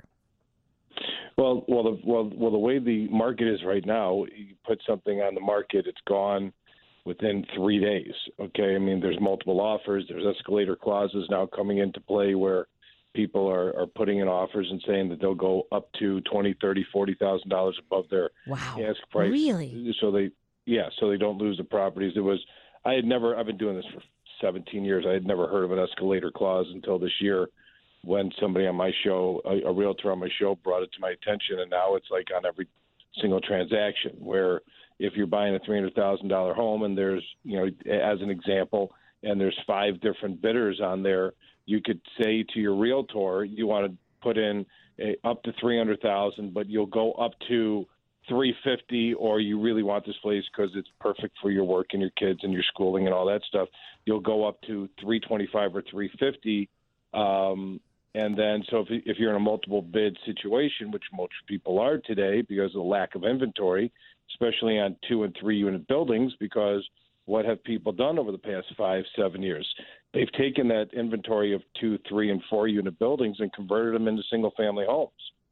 Well, well, the, well, well, the way the market is right now, you put something on the market, it's gone within three days. Okay, I mean, there's multiple offers. There's escalator clauses now coming into play where people are, are putting in offers and saying that they'll go up to twenty, thirty, forty thousand dollars above their Wow, ask price. really? So they, yeah, so they don't lose the properties. It was, I had never, I've been doing this for seventeen years. I had never heard of an escalator clause until this year, when somebody on my show, a, a realtor on my show, brought it to my attention, and now it's like on every single transaction. Where if you're buying a three hundred thousand dollars home and there's, you know, as an example, and there's five different bidders on there, you could say to your realtor, you want to put in a, up to three hundred thousand dollars, but you'll go up to three hundred fifty dollars, or you really want this place because it's perfect for your work and your kids and your schooling and all that stuff, you'll go up to three hundred twenty-five dollars or three hundred fifty dollars. Um, and then, so if, if you're in a multiple bid situation, which most people are today because of the lack of inventory, especially on two and three unit buildings, because what have people done over the past five, seven years? They've taken that inventory of two, three, and four unit buildings and converted them into single family homes.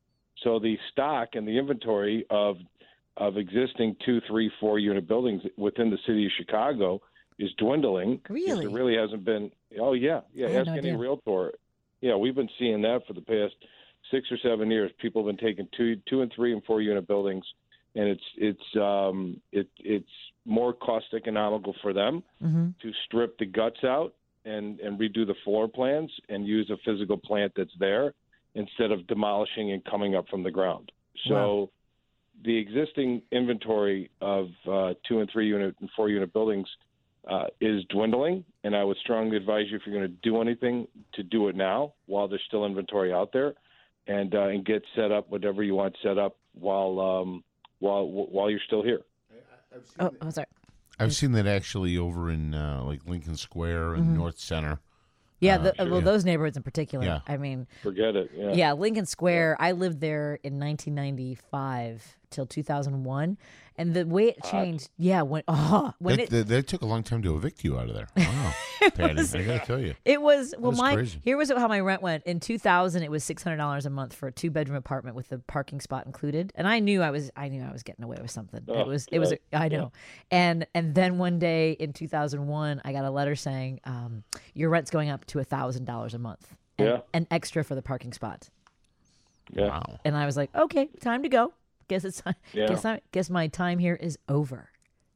So the stock and the inventory of of existing two, three, four unit buildings within the city of Chicago is dwindling. Really? There really hasn't been. Oh yeah, yeah. I had Ask no any idea. realtor. Yeah, we've been seeing that for the past six or seven years. People have been taking two, two and three and four unit buildings, and it's it's um it it's more cost economical for them Mm-hmm. to strip the guts out and and redo the floor plans and use a physical plant that's there instead of demolishing and coming up from the ground. So Wow. the existing inventory of uh, two and three unit and four unit buildings uh, is dwindling, and I would strongly advise you, if you're going to do anything, to do it now while there's still inventory out there, and uh, and get set up whatever you want set up while um, while while you're still here. Oh, oh, sorry. I've seen that actually over in uh, like Lincoln Square and Mm-hmm. North Center. Yeah, Uh, the, sure, well, yeah. those neighborhoods in particular. Yeah. I mean, Forget it. Yeah. yeah, Lincoln Square. I lived there in nineteen ninety-five till two thousand one, and the way it changed. Yeah, when oh, when That, it that, that took a long time to evict you out of there. Wow, Patty, I got to tell you. It was well, is my crazy. here was how my rent went. In two thousand, it was six hundred dollars a month for a two bedroom apartment with the parking spot included. And I knew I was I knew I was getting away with something. Oh, it was it was yeah, I know. And and then one day in two thousand one, I got a letter saying um, your rent's going up to a thousand dollars a month. And, Yeah. and extra for the parking spot. Yeah. Wow. And I was like, okay, time to go. Guess it's time. Yeah. Guess I, guess my time here is over.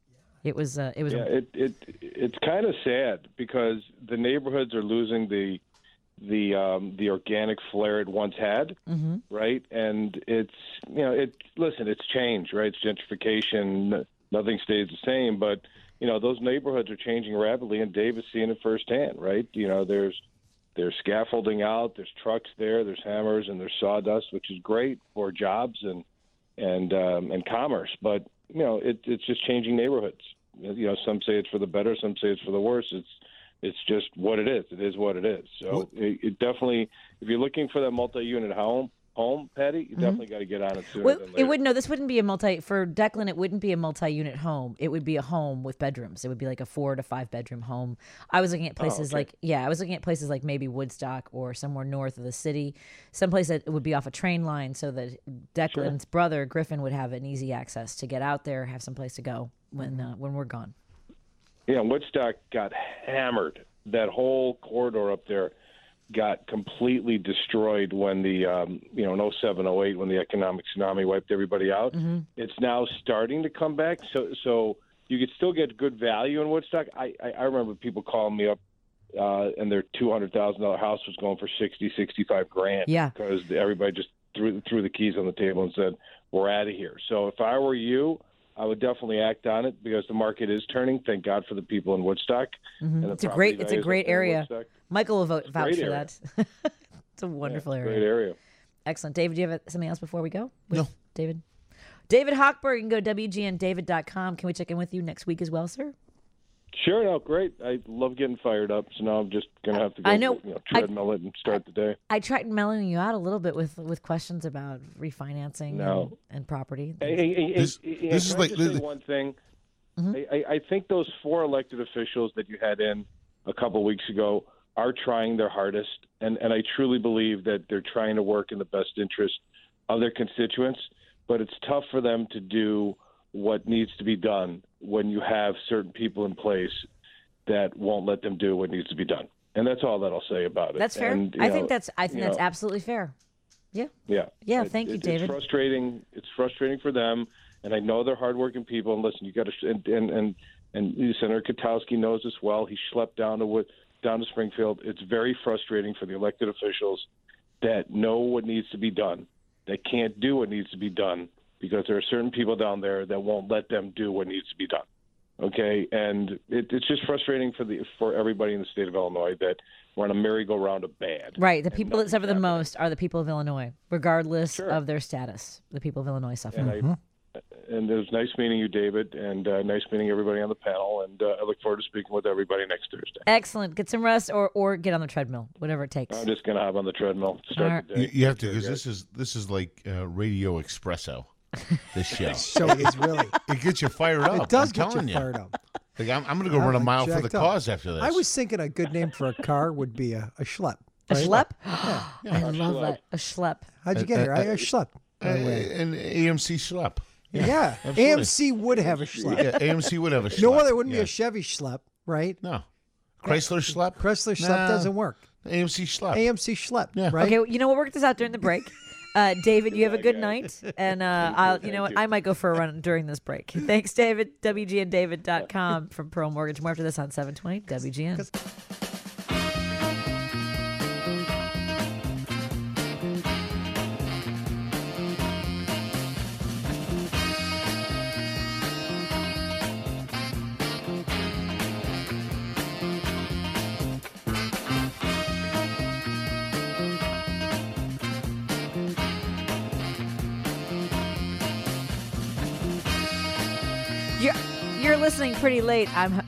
It was uh, it was Yeah, it, it it's kind of sad because the neighborhoods are losing the the um, the organic flair it once had, mm-hmm. right? And it's you know it listen, it's changed, right? It's gentrification. Nothing stays the same, but you know those neighborhoods are changing rapidly, and Dave is seeing it firsthand, right? You know, there's there's scaffolding out, there's trucks there, there's hammers, and there's sawdust, which is great for jobs and and um, and commerce, but you know, it, it's just changing neighborhoods. You know, some say it's for the better, some say it's for the worse. It's it's just what it is. It is what it is. So it, it definitely, if you're looking for that multi-unit home, home, Patty, you definitely got to get on it sooner Well, than it later. would no. This wouldn't be a multi for Declan. It wouldn't be a multi-unit home. It would be a home with bedrooms. It would be like a four to five bedroom home. I was looking at places okay. like yeah, I was looking at places like maybe Woodstock or somewhere north of the city, someplace that would be off a train line, so that Declan's brother Griffin would have an easy access to get out there, have some place to go when uh, when we're gone. Yeah, Woodstock got hammered. That whole corridor up there got completely destroyed when the um, you know in oh seven oh eight when the economic tsunami wiped everybody out. Mm-hmm. It's now starting to come back, so so you could still get good value in Woodstock. I I, I remember people calling me up, uh, and their two hundred thousand dollar house was going for sixty, sixty-five grand. Yeah. because everybody just threw threw the keys on the table and said we're out of here. So if I were you, I would definitely act on it because the market is turning. Thank God for the people in Woodstock. And the Mm-hmm. It's a property great it's a values great up there in area. Woodstock. Michael will vote vouch great for area. that. It's a wonderful Yeah, area. Great area. Excellent. David, do you have something else before we go? With No. David? David Hochberg, you can go to W G N David dot com. Can we check in with you next week as well, sir? Sure, no, great. I love getting fired up, so now I'm just going to have to go I know. You know, I- treadmill it and start the day. I tried mellowing you out a little bit with, with questions about refinancing No. and, and property. Hey, hey, hey, This- hey, hey, this can is I like- just say the- one thing. Mhm. I, I, I think those four elected officials that you had in a couple weeks ago are trying their hardest, and, and I truly believe that they're trying to work in the best interest of their constituents, but it's tough for them to do what needs to be done when you have certain people in place that won't let them do what needs to be done. And that's all that I'll say about it. That's fair. And, you I know, think that's I think you that's know, absolutely fair. Yeah. Yeah. Yeah, It- thank you, it- David. It's frustrating. It's frustrating for them, and I know they're hardworking people. And listen, you got to and and and, and Senator Katowski knows this well. He schlepped down to Wood, down to Springfield. It's very frustrating for the elected officials that know what needs to be done, that can't do what needs to be done, because there are certain people down there that won't let them do what needs to be done. Okay, and it, it's just frustrating for the for everybody in the state of Illinois that we're on a merry-go-round of bad. Right. The and people that nothing's suffer the happening. most are the people of Illinois, regardless Sure. of their status. The people of Illinois suffer. And, I, and it was nice meeting you, David, and uh, nice meeting everybody on the panel. And uh, I look forward to speaking with everybody next Thursday. Excellent. Get some rest or, or get on the treadmill, whatever it takes. I'm just going to hop on the treadmill to start All right. the day. You, you have to Take because care, this is this is like uh, Radio Espresso. This show So it's really. it gets you fired up. It does I'm get you telling fired up. Like, I'm, I'm going to go I'm run a like mile for the jacked up. cause after this. I was thinking a good name for a car would be a, a schlep. A right? schlep? Yeah. I love schlep. that. A schlep. How'd you get Uh, here? uh, I a schlep. by the Uh, way. an A M C schlep. Yeah, absolutely. A M C would have a schlep. Yeah, A M C would have a schlep. No, there wouldn't be Yeah. a Chevy schlep, right? No. Chrysler schlep? Chrysler schlep Nah. doesn't work. A M C schlep. A M C schlep, Yeah. right? Okay, well, you know, we'll work this out during the break. Uh, David, you have a good night, and uh, I'll, you know what, I might go for a run during this break. Thanks, David. W G N David dot com from Pearl Mortgage. More after this on seven twenty W G N. You're, you're listening pretty late. I'm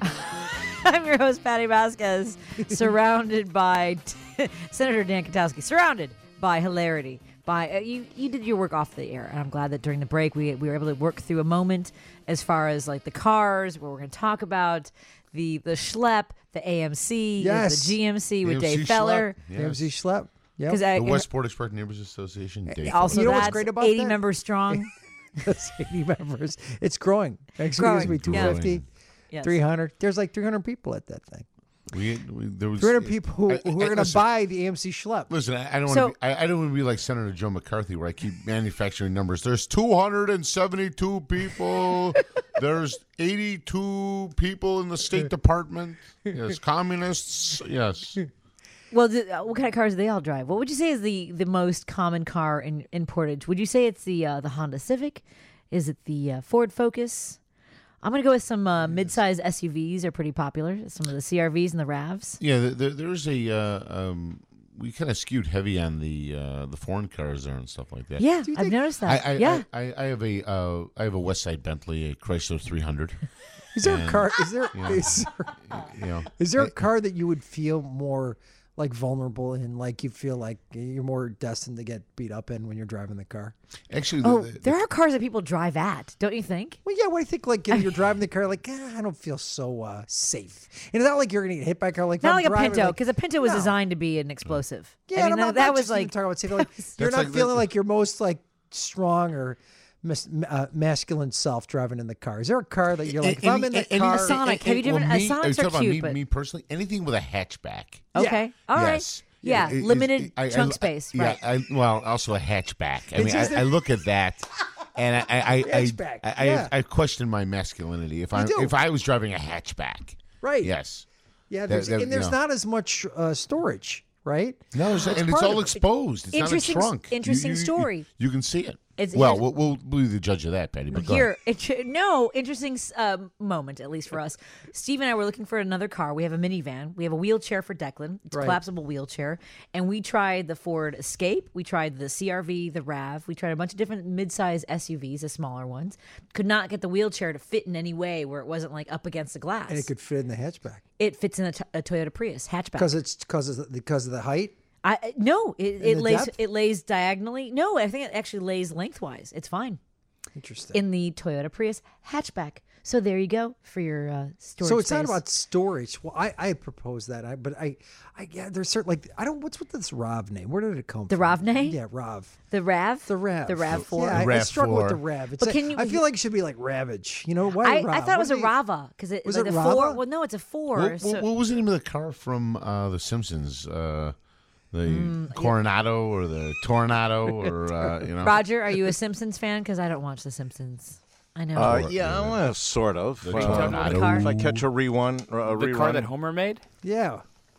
I'm your host, Patty Vasquez, surrounded by Senator Dan Katowski, surrounded by hilarity. By uh, you, you did your work off the air, and I'm glad that during the break we we were able to work through a moment as far as like the cars, where we're going to talk about the the schlep, the A M C, Yes. the G M C with A M C Dave Feller. schlep. A M C schlep. Yeah. I, The Westport Express Neighbors Association. Dave also You know what's that's great about eighty that? members strong. That's eighty members. It's growing. Next week Growing, is going to be yeah. two fifty, Yes. three hundred. There's like three hundred people at that thing. We, we, there was, three hundred people who, I- who I- are going to listen, buy the A M C schlep. Listen, I I don't So- want to. I, I don't want to be like Senator Joe McCarthy, where I keep manufacturing numbers. There's two hundred seventy-two people. There's eighty-two people in the State Department. Yes, communists. Yes. Well, th- uh, what kind of cars do they all drive? What would you say is the, the most common car in, in Portage? Would you say it's the uh, the Honda Civic? Is it the uh, Ford Focus? I'm going to go with some uh, mid-size S U Vs are pretty popular. Some of the C R Vs and the RAVs. Yeah, there, there- there's a. Uh, um, we kind of skewed heavy on the uh, the foreign cars there and stuff like that. Yeah, you I've think- noticed I, that. I, yeah. I, I, I have a uh, I have a West Side Bentley, a Chrysler three hundred. Is there a And- car? Is there, Yeah. is there You know, is there a I- car that you would feel more like vulnerable in? Like you feel like you're more destined to get beat up in when you're driving the car? Actually, the, oh, the- there are cars that people drive at, don't you think? Well, yeah. What do you think? Like you know, you're driving the car, like ah, I don't feel so uh, safe. And it's not like you're gonna get hit by a car. Like if Not I'm like a driving, Pinto, like- because a Pinto was No. designed to be an explosive. Yeah, I mean, and I'm that, not, that not was just even like talking about safety. Like, you're That's not like the- feeling like your most like strong or mas- uh, masculine self driving in the car. Is there a car that you're like, if I'm in the any- car, A Sonic. Have you driven- well, uh, me, Sonics are you are talking about cute, me, but- me personally, anything with a hatchback. okay, all right, Yes. yeah, It- it- limited it- I- trunk I- space, yeah, right? I, well, also a hatchback. I mean, just I, a- I look at that, and I, I, I, Hatchback, I, I, yeah. I question my masculinity if I do. if I was driving a hatchback. right? Yes. Yeah, there's, that- and there's you know. not as much uh, storage, right? No, there's, and it's part all of it. exposed. It's not a Interesting- trunk. You- interesting you- you- story. You, can see it. It's- well, here's- we'll, we'll be the judge of that, Patty. But go Here, ahead. it, no, interesting uh, moment, at least for us. Steve and I were looking for another car. We have a minivan. We have a wheelchair for Declan. It's a Right. collapsible wheelchair. And we tried the Ford Escape. We tried the C R V, the RAV. We tried a bunch of different mid-size S U Vs, the smaller ones. Could not get the wheelchair to fit in any way where it wasn't like up against the glass. And it could fit in the hatchback It fits in a, t- a Toyota Prius hatchback. because it's because of the, because of the height. I no, it, it the lays depth? it lays diagonally. No, I think it actually lays lengthwise. It's fine Interesting. in the Toyota Prius hatchback. So there you go for your uh, storage. So it's not space. about storage. Well, I, I propose that, I but I, I yeah, there's certain like I don't. What's with this Rav name? Where did it come The from? Rav name? Yeah, Rav. the RAV. The Rav. The RAV four. Yeah, I, I RAV struggle with the four. Rav. It's But a- can you- I feel like it should be like Ravage. You know why? I, Rav? I thought it What was do a they- Rava because it Was like it the Rava? four. Well, no, it's a four. What, so- what, what was the name of the car from uh, The Simpsons? Uh, the Mm, Coronado or the Tornado or uh, you know? Roger, are you a Simpsons fan? Because I don't watch The Simpsons. I know. Uh, yeah, well, sort of. The Uh, talking about the Tornado. car? if I catch a rerun, a The rerun. car that Homer made? Yeah.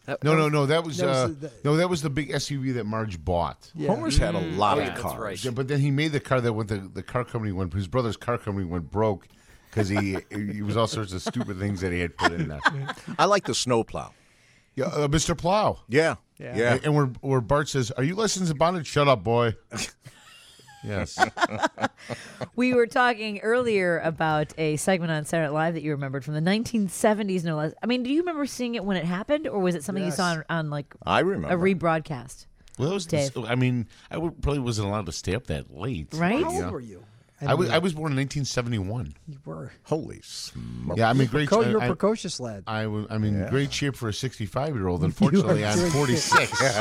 No, no, no. That was, That was uh, the- no. That was the big S U V that Marge bought. Yeah. Homer's had a lot Oh, of yeah, that's cars. right. Yeah, but then he made the car that went. The, the car company went. His brother's car company went broke because he he was all sorts of stupid things that he had put in there. I like the snowplow. Yeah, uh, Mister Plow. Yeah, Yeah. yeah. And where where Bart says, "Are you licensed and bonded?" Shut up, boy. Yes. We were talking earlier about a segment on Saturday Night Live that you remembered from the nineteen seventies, no less. I mean, do you remember seeing it when it happened, or was it something Yes. you saw on, on like I a remember. rebroadcast? Well, that was. Dave. I mean, I would, probably wasn't allowed to stay up that late. Right? How Yeah. old were you? I was. I was born in nineteen seventy-one. You were. Holy smoke. Yeah, I mean, great. Co- you're a I, precocious lad. I was. I'm in Yeah. great shape for a sixty-five-year-old. Unfortunately, I'm doing forty-six. so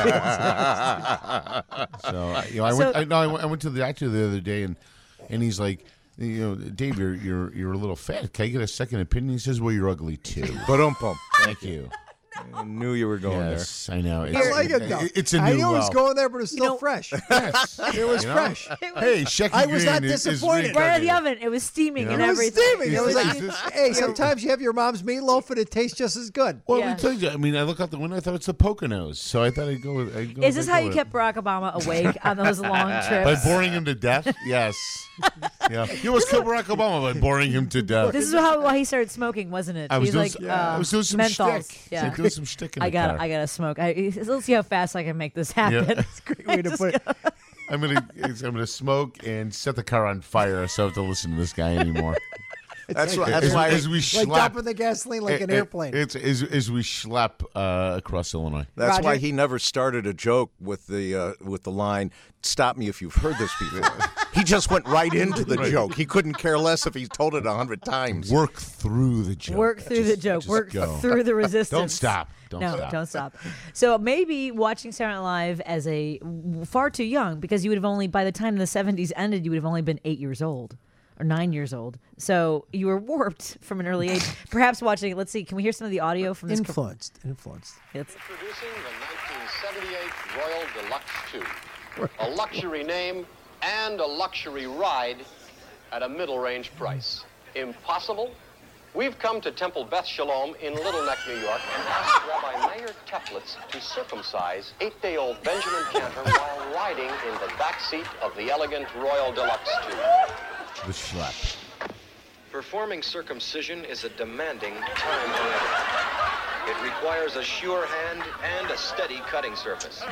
you know, I So- went. I, no, I went, I went to the doctor the other day, and and he's like, you know, Dave, you're you're you're a little fat. Can I get a second opinion? He says, well, you're ugly too. Ba-dum-pum. Thank you. I knew you were going Yes, I know. It's, I like it though. It's a new I knew it was well. going there, but it's still know- fresh. Yes. It was You know? fresh. Hey, Shecky I was Green not is- is disappointed. Right out of the reincarnated. oven. It was steaming You and know? It was everything. steaming. It was Is like, this- hey, sometimes you have your mom's meatloaf and it tastes just as good. Well, Yeah. let me tell you. I mean, I look out the window. I thought it's the Poconos, so I thought I'd go. With, I'd go Is this I'd how go you with- kept Barack Obama awake on those long By trips? boring him to death? Yes. Yeah. You almost killed Barack Obama by boring him to death. This is how why he started smoking, wasn't it? I was He's doing, like, some, uh, I was doing some menthols. shtick. Yeah. I was doing some shtick in I the got. car. I got to smoke. I, let's see how fast I can make this happen. Yeah. It's great. Way to Just put it. go- I'm gonna, I'm gonna smoke and set the car on fire, so I don't have to listen to this guy anymore. That's why. That's as, why. as we Like schlep, dumping the gasoline like an it- it- airplane. It's as, as we schlep uh, across Illinois. That's Roger? why he never started a joke with the uh, with the line, "Stop me if you've heard this before." He just went right into the joke. He couldn't care less if he told it a hundred times. Work through the joke. Work through the joke. just Work go. through the resistance. Don't stop. Don't no, stop. don't stop. So maybe watching Saturday Night Live as a far too young, because you would have only, by the time the seventies ended, you would have only been eight years old or nine years old. So you were warped from an early age. Perhaps watching. Let's see. Can we hear some of the audio from this? co- Influenced. Influenced. It's, Introducing the nineteen seventy-eight Royal Deluxe two. A luxury name and a luxury ride at a middle-range price. Impossible? We've come to Temple Beth Shalom in Little Neck, New York, and asked Rabbi Meir Teplitz to circumcise eight-day-old Benjamin Cantor while riding in the back seat of the elegant Royal Deluxe two. The schlep. Performing circumcision is a demanding time commitment. It requires a sure hand and a steady cutting surface.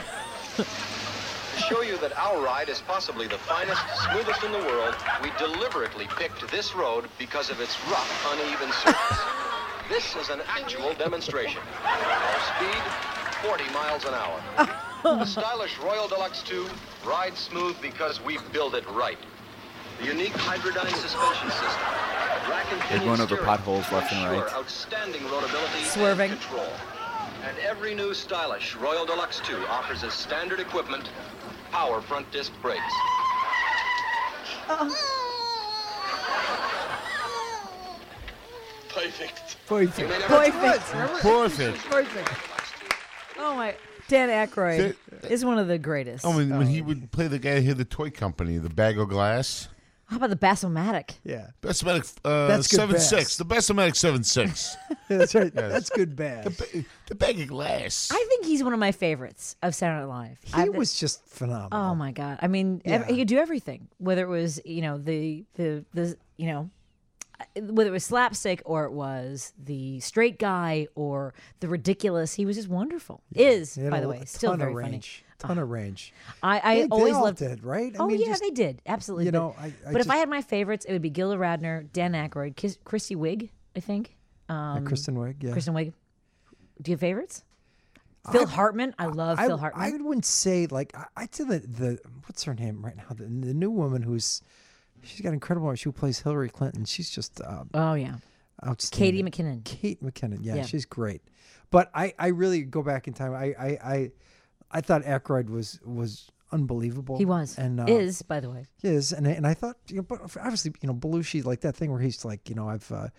To show you that our ride is possibly the finest, smoothest in the world, we deliberately picked this road because of its rough, uneven surface. This is an actual demonstration. Our speed, forty miles an hour. The stylish Royal Deluxe two rides smooth because we build it right. The unique Hydrodyne suspension system. Rack and They're pinion going over steering potholes to left and ensure right. Outstanding roadability Swerving. and control. And every new stylish Royal Deluxe two offers as standard equipment power front disc brakes. Perfect. Perfect. You may never Perfect. Perfect. Perfect. oh my! Dan Aykroyd is one of the greatest. Oh, when, when he would play the guy who had the toy company, the Bag of Glass. How about the Bassomatic? Yeah. Bestmatic uh, That's good seven bass. six. The Bestmatic seven six. That's right. That's good bass. the, the Bag of Glass. I think he's one of my favorites of Saturday Night Live. He I- was just phenomenal. Oh my god! I mean, ev- Yeah. he could do everything. Whether it was, you know, the the the you know, whether it was slapstick or it was the straight guy or the ridiculous, he was just wonderful. Is, He had by a the lo- way, still ton very of funny. range. Ton of range. I, I They- they always all loved did, right? I oh mean, yeah, just- they did absolutely. you but know, I- I but if I just- had my favorites, it would be Gilda Radner, Dan Aykroyd, Kis- Christy Wig, I think. Um, Kristen Wiig, yeah. Kristen Wiig. Do you have favorites? Phil I- Hartman. I love I, Phil Hartman. I wouldn't say like I, I'd say the the what's her name right now the, the new woman who's she's got incredible. She plays Hillary Clinton. She's just um, oh yeah, outstanding. Katie McKinnon. Kate McKinnon. Yeah, Yeah. she's great. But I, I really go back in time. I, I, I, I thought Aykroyd was was unbelievable. He was and uh, is by the way. is and and I thought you know, but obviously you know Belushi like that thing where he's like you know I've. Uh,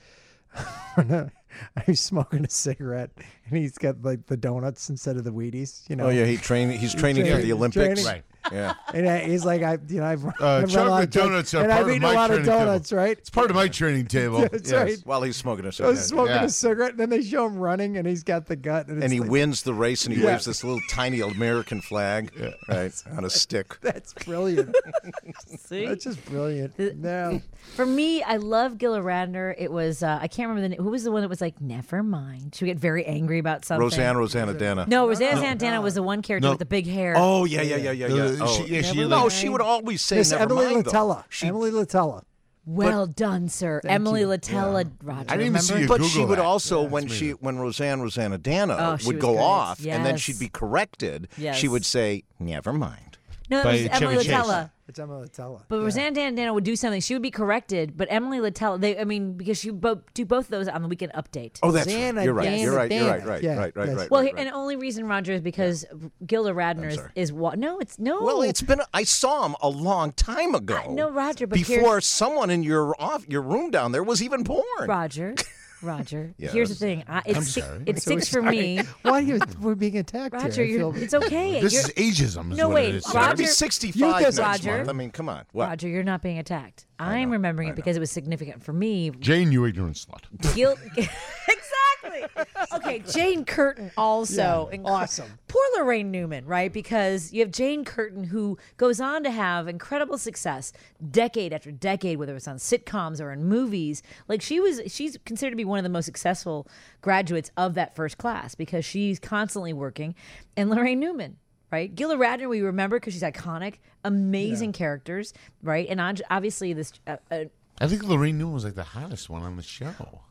he's smoking a cigarette and he's got like the donuts instead of the Wheaties. You know. Oh yeah, he train. He's training for training- the Olympics. training. Right. Yeah. And uh, he's like, I, you know, I've, Uh, I've run a lot chocolate of drugs, donuts are and part I've of eaten my a lot of training table. donuts, right? It's part of my training table. That's Yes. right. While he's smoking a I cigarette. was smoking Yeah. a cigarette, and then they show him running, and he's got the gut, and, it's And he like, wins the race, and he Yeah. waves this little tiny American flag, right, on a stick. That's brilliant. See? That's just brilliant. No. For me, I love Gilla Radner. It was uh, I can't remember the name. Who was the one that was like, never mind? She would get very angry about something. Roseanne, Rosanna Dana. No, Roseanne Santana was the one character No. with the big hair. Oh, yeah, yeah, yeah, yeah, yeah. Uh, Oh. she- yeah, she, no, like- she would always say, Miss never Emily mind, though. Latella. She, Emily Latella. Well done, sir. Emily Latella, Roger. I didn't even see remember? you But Google she would that. also, Yeah, when that's she, amazing. when Roseanne, Rosanna Dana Oh, she would was go great. off, and then Yes. she'd be corrected, Yes. she would say, never mind. No, By it was Emily Chevy Chase. Latella. It's Emily Latella. But Yeah. Roseanne Santana would do something. She would be corrected, but Emily Latella, they, I mean, because she both do both of those on the Weekend Update. Oh, that's Rosanna right. You're right. Dana, You're right. You're Dana. right. Right. Yeah, Right. Right. that's- Right. Well, right, right. and only reason, Roger, is because Gilla Radner is, sorry. is what? No, it's no. Well, it's been. I saw him a long time ago. I know, Roger, but here's- before someone in your off your room down there was even born. Roger. Roger. Yes. Here's the thing. I, it's I'm si- sorry. It sticks for me. Why are you we're being attacked Roger, here? I you're, feel- it's okay. This You're- is ageism. Is No, what wait, it is, sir. Roger- I'll be sixty-five Youth next Roger. month. I mean, come on. What? Roger, you're not being attacked. I'm remembering it because it was significant for me. Jane, you ignorant slut. Guilt. Exactly. Okay, Jane Curtin also. Yeah, Inc- awesome. Poor Lorraine Newman, right? Because you have Jane Curtin, who goes on to have incredible success decade after decade, whether it's on sitcoms or in movies. Like she was, she's considered to be one of the most successful graduates of that first class because she's constantly working. And Lorraine Newman, right? Gilla Radner, we remember because she's iconic, amazing characters, right? And ob- obviously this. Uh, uh, I think Lorraine Newman was like the hottest one on the show.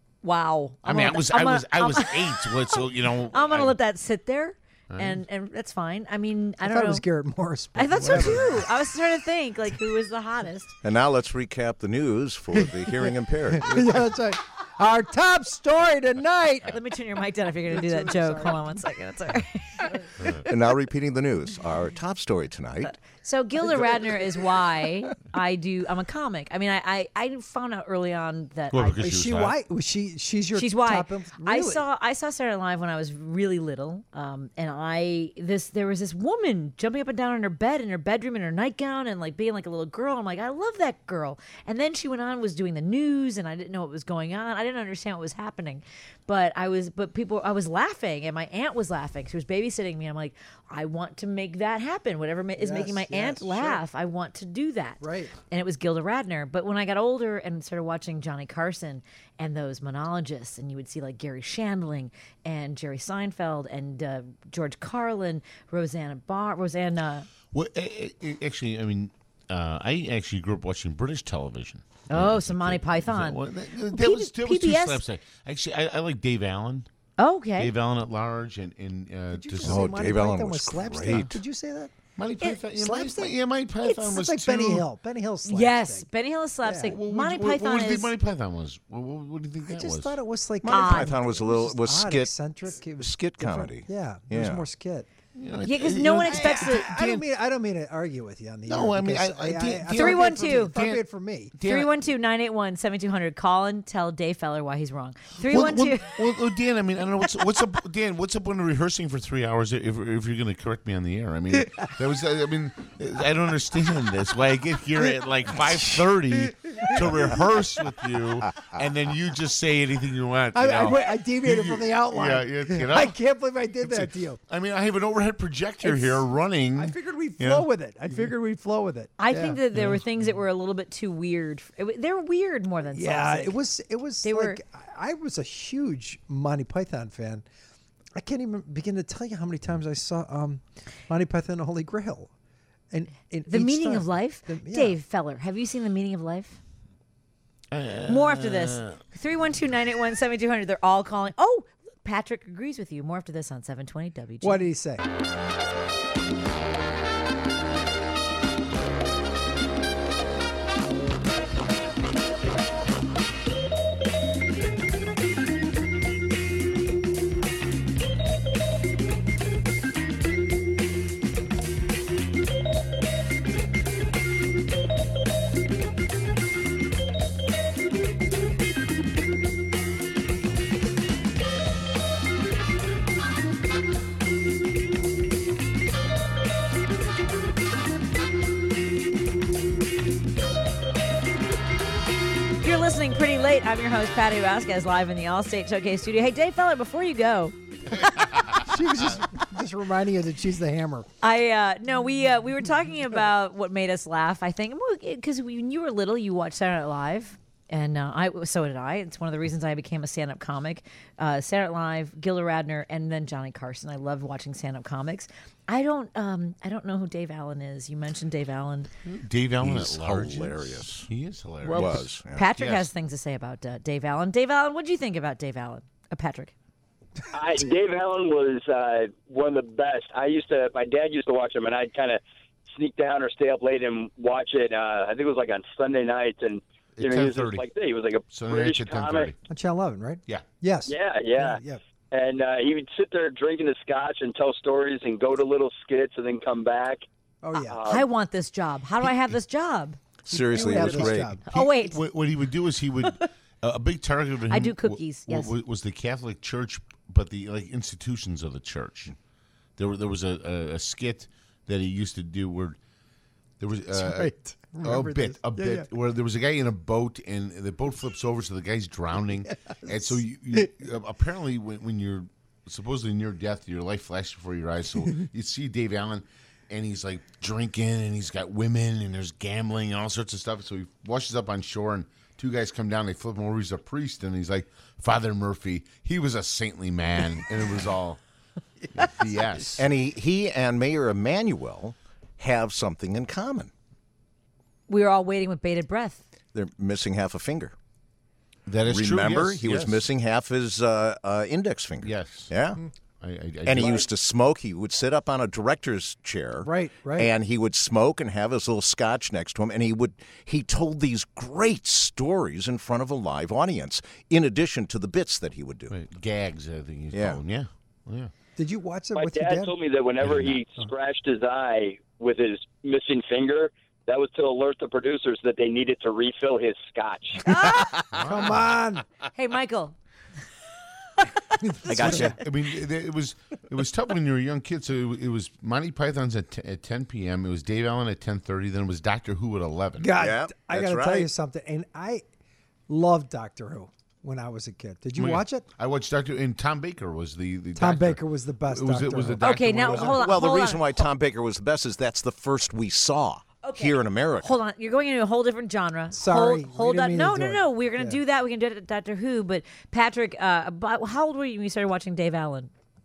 wow. I I'm mean, I gonna- was, I'm I gonna- was, I I'm- was eight. What, so you know, I'm gonna I- let that sit there, and and that's fine. I mean, I, I don't thought know. it was Garrett Morris. but I thought so whatever. too. I was trying to think like who was the hottest. And now let's recap the news for the hearing impaired. Yeah, that's right. Our top story tonight. Let me turn your mic down if you're gonna do that joke. Hold on one second. It's all right. And now repeating the news. Our top story tonight. So Gilda Radner is why I do. I'm a comic. I mean, I I, I found out early on that Well, I, because Is she she was hot. white? Was she? She's your. she's why top inf- I really? saw I saw Saturday Night Live when I was really little, um, and I this there was this woman jumping up and down in her bed in her bedroom in her nightgown and like being like a little girl. I'm like, I love that girl. And then she went on was doing the news, and I didn't know what was going on. I didn't understand what was happening, but I was but people I was laughing, and my aunt was laughing. She was babysitting me. I'm like, I want to make that happen. Whatever ma- is Yes, making my yes, aunt sure. laugh, I want to do that. Right. And it was Gilda Radner. But when I got older and started watching Johnny Carson and those monologists, and you would see like Gary Shandling and Jerry Seinfeld and uh, George Carlin, Roseanne Barr, Roseanne. Uh, Well, a- a- actually, I mean, uh, I actually grew up watching British television. oh, some Monty Python. Well, that, that P- was, that was too P B S. slapstick. Actually, I, I like Dave Allen. Oh, okay. Dave Allen at large, and and uh, Did you just just Oh, say Monty Dave Allen Python was slapstick? great. Did you say that? Monty Python. Yeah, Monty, slapstick? yeah, Monty Python It's was like too, Benny Hill. Benny Hill slapstick. Yes, Benny Hill is slapstick. What, Monty what, what, Python what do you is. think Monty Python was? What, what, what do you think I that just was? thought it was like Monty Odd. Python was a little just was odd, skit eccentric. It was skit different. comedy. Yeah, it was Yeah. more skit. You know, Yeah, because you no know, one expects to. I don't mean I don't mean to argue with you on the No, air I mean, because I- I- Dan- thought Three one it for me. two. Thought it for me. Dan- three one two, nine eight one, seven two zero zero. Call and tell Dave Feller why he's wrong. three Well, one two. well, well, well, Dan, I mean, I don't know what's what's up, Dan. What's up when rehearsing for three hours if, if you're going to correct me on the air? I mean, that was. I mean, I don't understand this. Why I get here at like five thirty to rehearse with you, and then you just say anything you want. You I, I, know? went- I deviated from the outline. Yeah, yeah, you know? I can't believe I did that to you. I mean, I have an overhead projector here running. I figured we'd you flow know? with it. I figured we'd flow with it. I Yeah. think that there were things that were a little bit too weird. It wa- They're weird more than Yeah, slapstick. it was. It was. They like, were- I I was a huge Monty Python fan. I can't even begin to tell you how many times I saw um, Monty Python and the Holy Grail. And, and The each Meaning time- of Life? the- yeah. Dave Feller, have you seen The Meaning of Life? More after this. three one two, nine eight one, seven two zero zero. They're all calling. Oh, look, Patrick agrees with you. More after this on seven twenty W G. What did he say? running pretty late. I'm your host, Patty Vasquez, live in the Allstate Showcase studio. Hey, Dave Feller, before you go, She was just, just reminding you that she's the hammer. I uh, no, we uh, we were talking about what made us laugh. I think because when you were little, you watched Saturday Night Live, and uh, I so did I. It's one of the reasons I became a stand-up comic. Uh, Saturday Night Live, Gilda Radner, and then Johnny Carson. I loved watching stand-up comics. I don't um, I don't know who Dave Allen is. You mentioned Dave Allen. Dave Allen He's at large. hilarious. He is hilarious. Well, was. Yeah. Patrick Yes. has things to say about uh, Dave Allen. Dave Allen, what do you think about Dave Allen? Uh, Patrick. I, Dave Allen was uh, one of the best. I used to, my dad used to watch him, and I'd kind of sneak down or stay up late and watch it. Uh, I think it was like on Sunday nights, and you know, he was just like he was like a Sunday British nights at ten comic. thirty. On Channel eleven, right? Yeah. Yes. Yeah, yeah, Yeah. And uh, he would sit there drinking his scotch and tell stories and go to little skits and then come back. Oh yeah. Uh, I want this job. How do I have this job? Seriously, You it have was this great. job. Oh, wait. What, what he would do is he would a big target of him. I do w- cookies, w- yes. w- was the Catholic Church, but the like institutions of the church. There were there was a, a, a skit that he used to do where there was uh, right. a Remember bit this. a Yeah, bit yeah. where there was a guy in a boat and the boat flips over, so the guy's drowning, and so you, you apparently when, when you're supposedly near death, your life flashes before your eyes. So you see Dave Allen, and he's like drinking, and he's got women, and there's gambling and all sorts of stuff. So he washes up on shore, and two guys come down. They flip him over. He's a priest, and he's like, Father Murphy. He was a saintly man, and it was all B S. And he, he and Mayor Emanuel have something in common. We were all waiting with bated breath. They're missing half a finger. That is true. Remember, yes, he was yes. missing half his uh, uh, index finger. Yes. Yeah. I, I, I And he do- used to smoke. He would sit up on a director's chair. Right, right. And he would smoke and have his little scotch next to him. And he would he told these great stories in front of a live audience, in addition to the bits that he would do. Right, gags, I think he's Yeah. calling. Yeah. Oh, yeah. Did you watch it my with your dad dad? told me that whenever I did he scratched his eye with his missing finger, that was to alert the producers that they needed to refill his scotch. Come on. Hey, Michael. I got you. I mean, it, it was it was tough when you were a young kid. So it, it was Monty Python's at, t- at ten p.m. It was Dave Allen at ten thirty. Then it was Doctor Who at eleven. God, Yeah, I that's got to tell you right. something. And I loved Doctor Who when I was a kid. Did you Oh, yeah. watch it? I watched Doctor and Tom Baker was the, the Tom doctor. Baker was the best It was, Doctor it was the Who. doctor Okay, when now it was- hold on. Well, the hold reason on. why Tom Baker was the best is that's the first we saw Okay. here in America. Hold on, you're going into a whole different genre. Sorry, hold, we hold didn't on. mean No, to no, do no. it. We're gonna Yeah. do that. We can do it at Doctor Who. But Patrick, uh, about, how old were you when you started watching Dave Allen?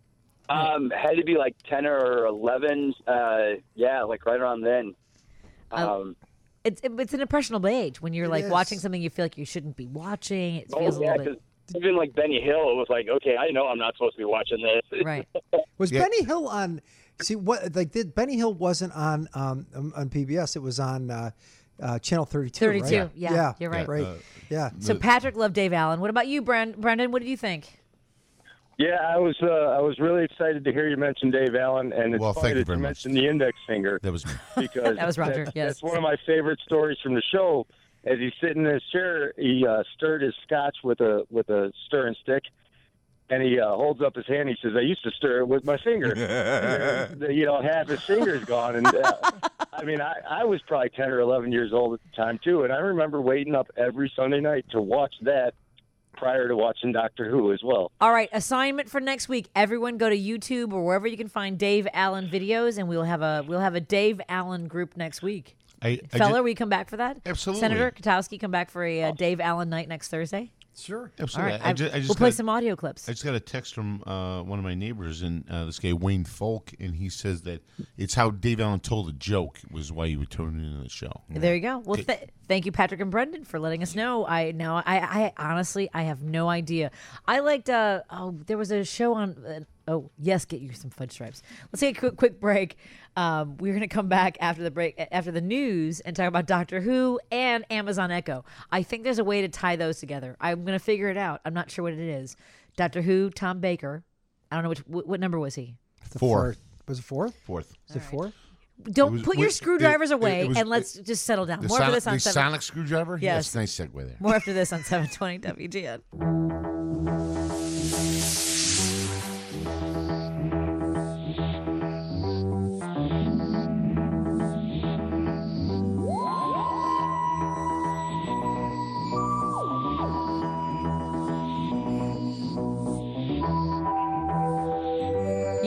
Um, had to be like ten or eleven. Uh, yeah, like right around then. Um, It's it's an impressionable age when you're It like is. watching something you feel like you shouldn't be watching. It oh feels a yeah, little bit because even like Benny Hill, it was like, okay, I know I'm not supposed to be watching this. right. Was Yeah. Benny Hill on? See what like did Benny Hill wasn't on um um, on P B S. It was on uh, uh, Channel thirty-two. thirty-two. Right? Yeah, yeah, you're right. Right. Uh, yeah. So Patrick loved Dave Allen. What about you, Brand- Brendan? What did you think? Yeah, I was uh, I was really excited to hear you mention Dave Allen, and it's Well, funny thank you that very you much. mentioned the index finger That was me. because That was Roger, That's, yes. that's one of my favorite stories from the show. As he's sitting in his chair, he uh, stirred his scotch with a with a stirring stick, and he uh, holds up his hand. He says, "I used to stir it with my finger." The- you know, half his finger's gone, and uh, I mean, I, I was probably ten or eleven years old at the time too, and I remember waiting up every Sunday night to watch that prior to watching Doctor Who as well. All right, assignment for next week. Everyone go to YouTube or wherever you can find Dave Allen videos, and we'll have a we'll have a Dave Allen group next week. I, I Feller, ju- will you come back for that? Absolutely. Senator Katowski, come back for a uh, Dave Allen night next Thursday. Sure. All absolutely. right, I, I- ju- I just we'll play got- some audio clips. I just got a text from uh, one of my neighbors, and uh, this guy Wayne Folk, and he says that it's how Dave Allen told a joke was why you would tune into the show. There you go. Well, th- thank you, Patrick and Brendan, for letting us know. I now, I, I honestly, I have no idea. I liked. Uh, oh, there was a show on. Uh, oh, yes, get you some fudge stripes. Let's take a quick, quick break. Um, we're gonna come back after the break, after the news, and talk about Doctor Who and Amazon Echo. I think there's a way to tie those together. I'm gonna figure it out. I'm not sure what it is. Doctor Who, Tom Baker. I don't know which. What, what number was he? The Four. fourth. Was it fourth? Fourth. Is it four? Don't was- put your it- screwdrivers it- away, it was- and let's just settle down. The, More sonic, after this on the seven. sonic screwdriver? Yes. Nice segue there. More after this on seven twenty W G N.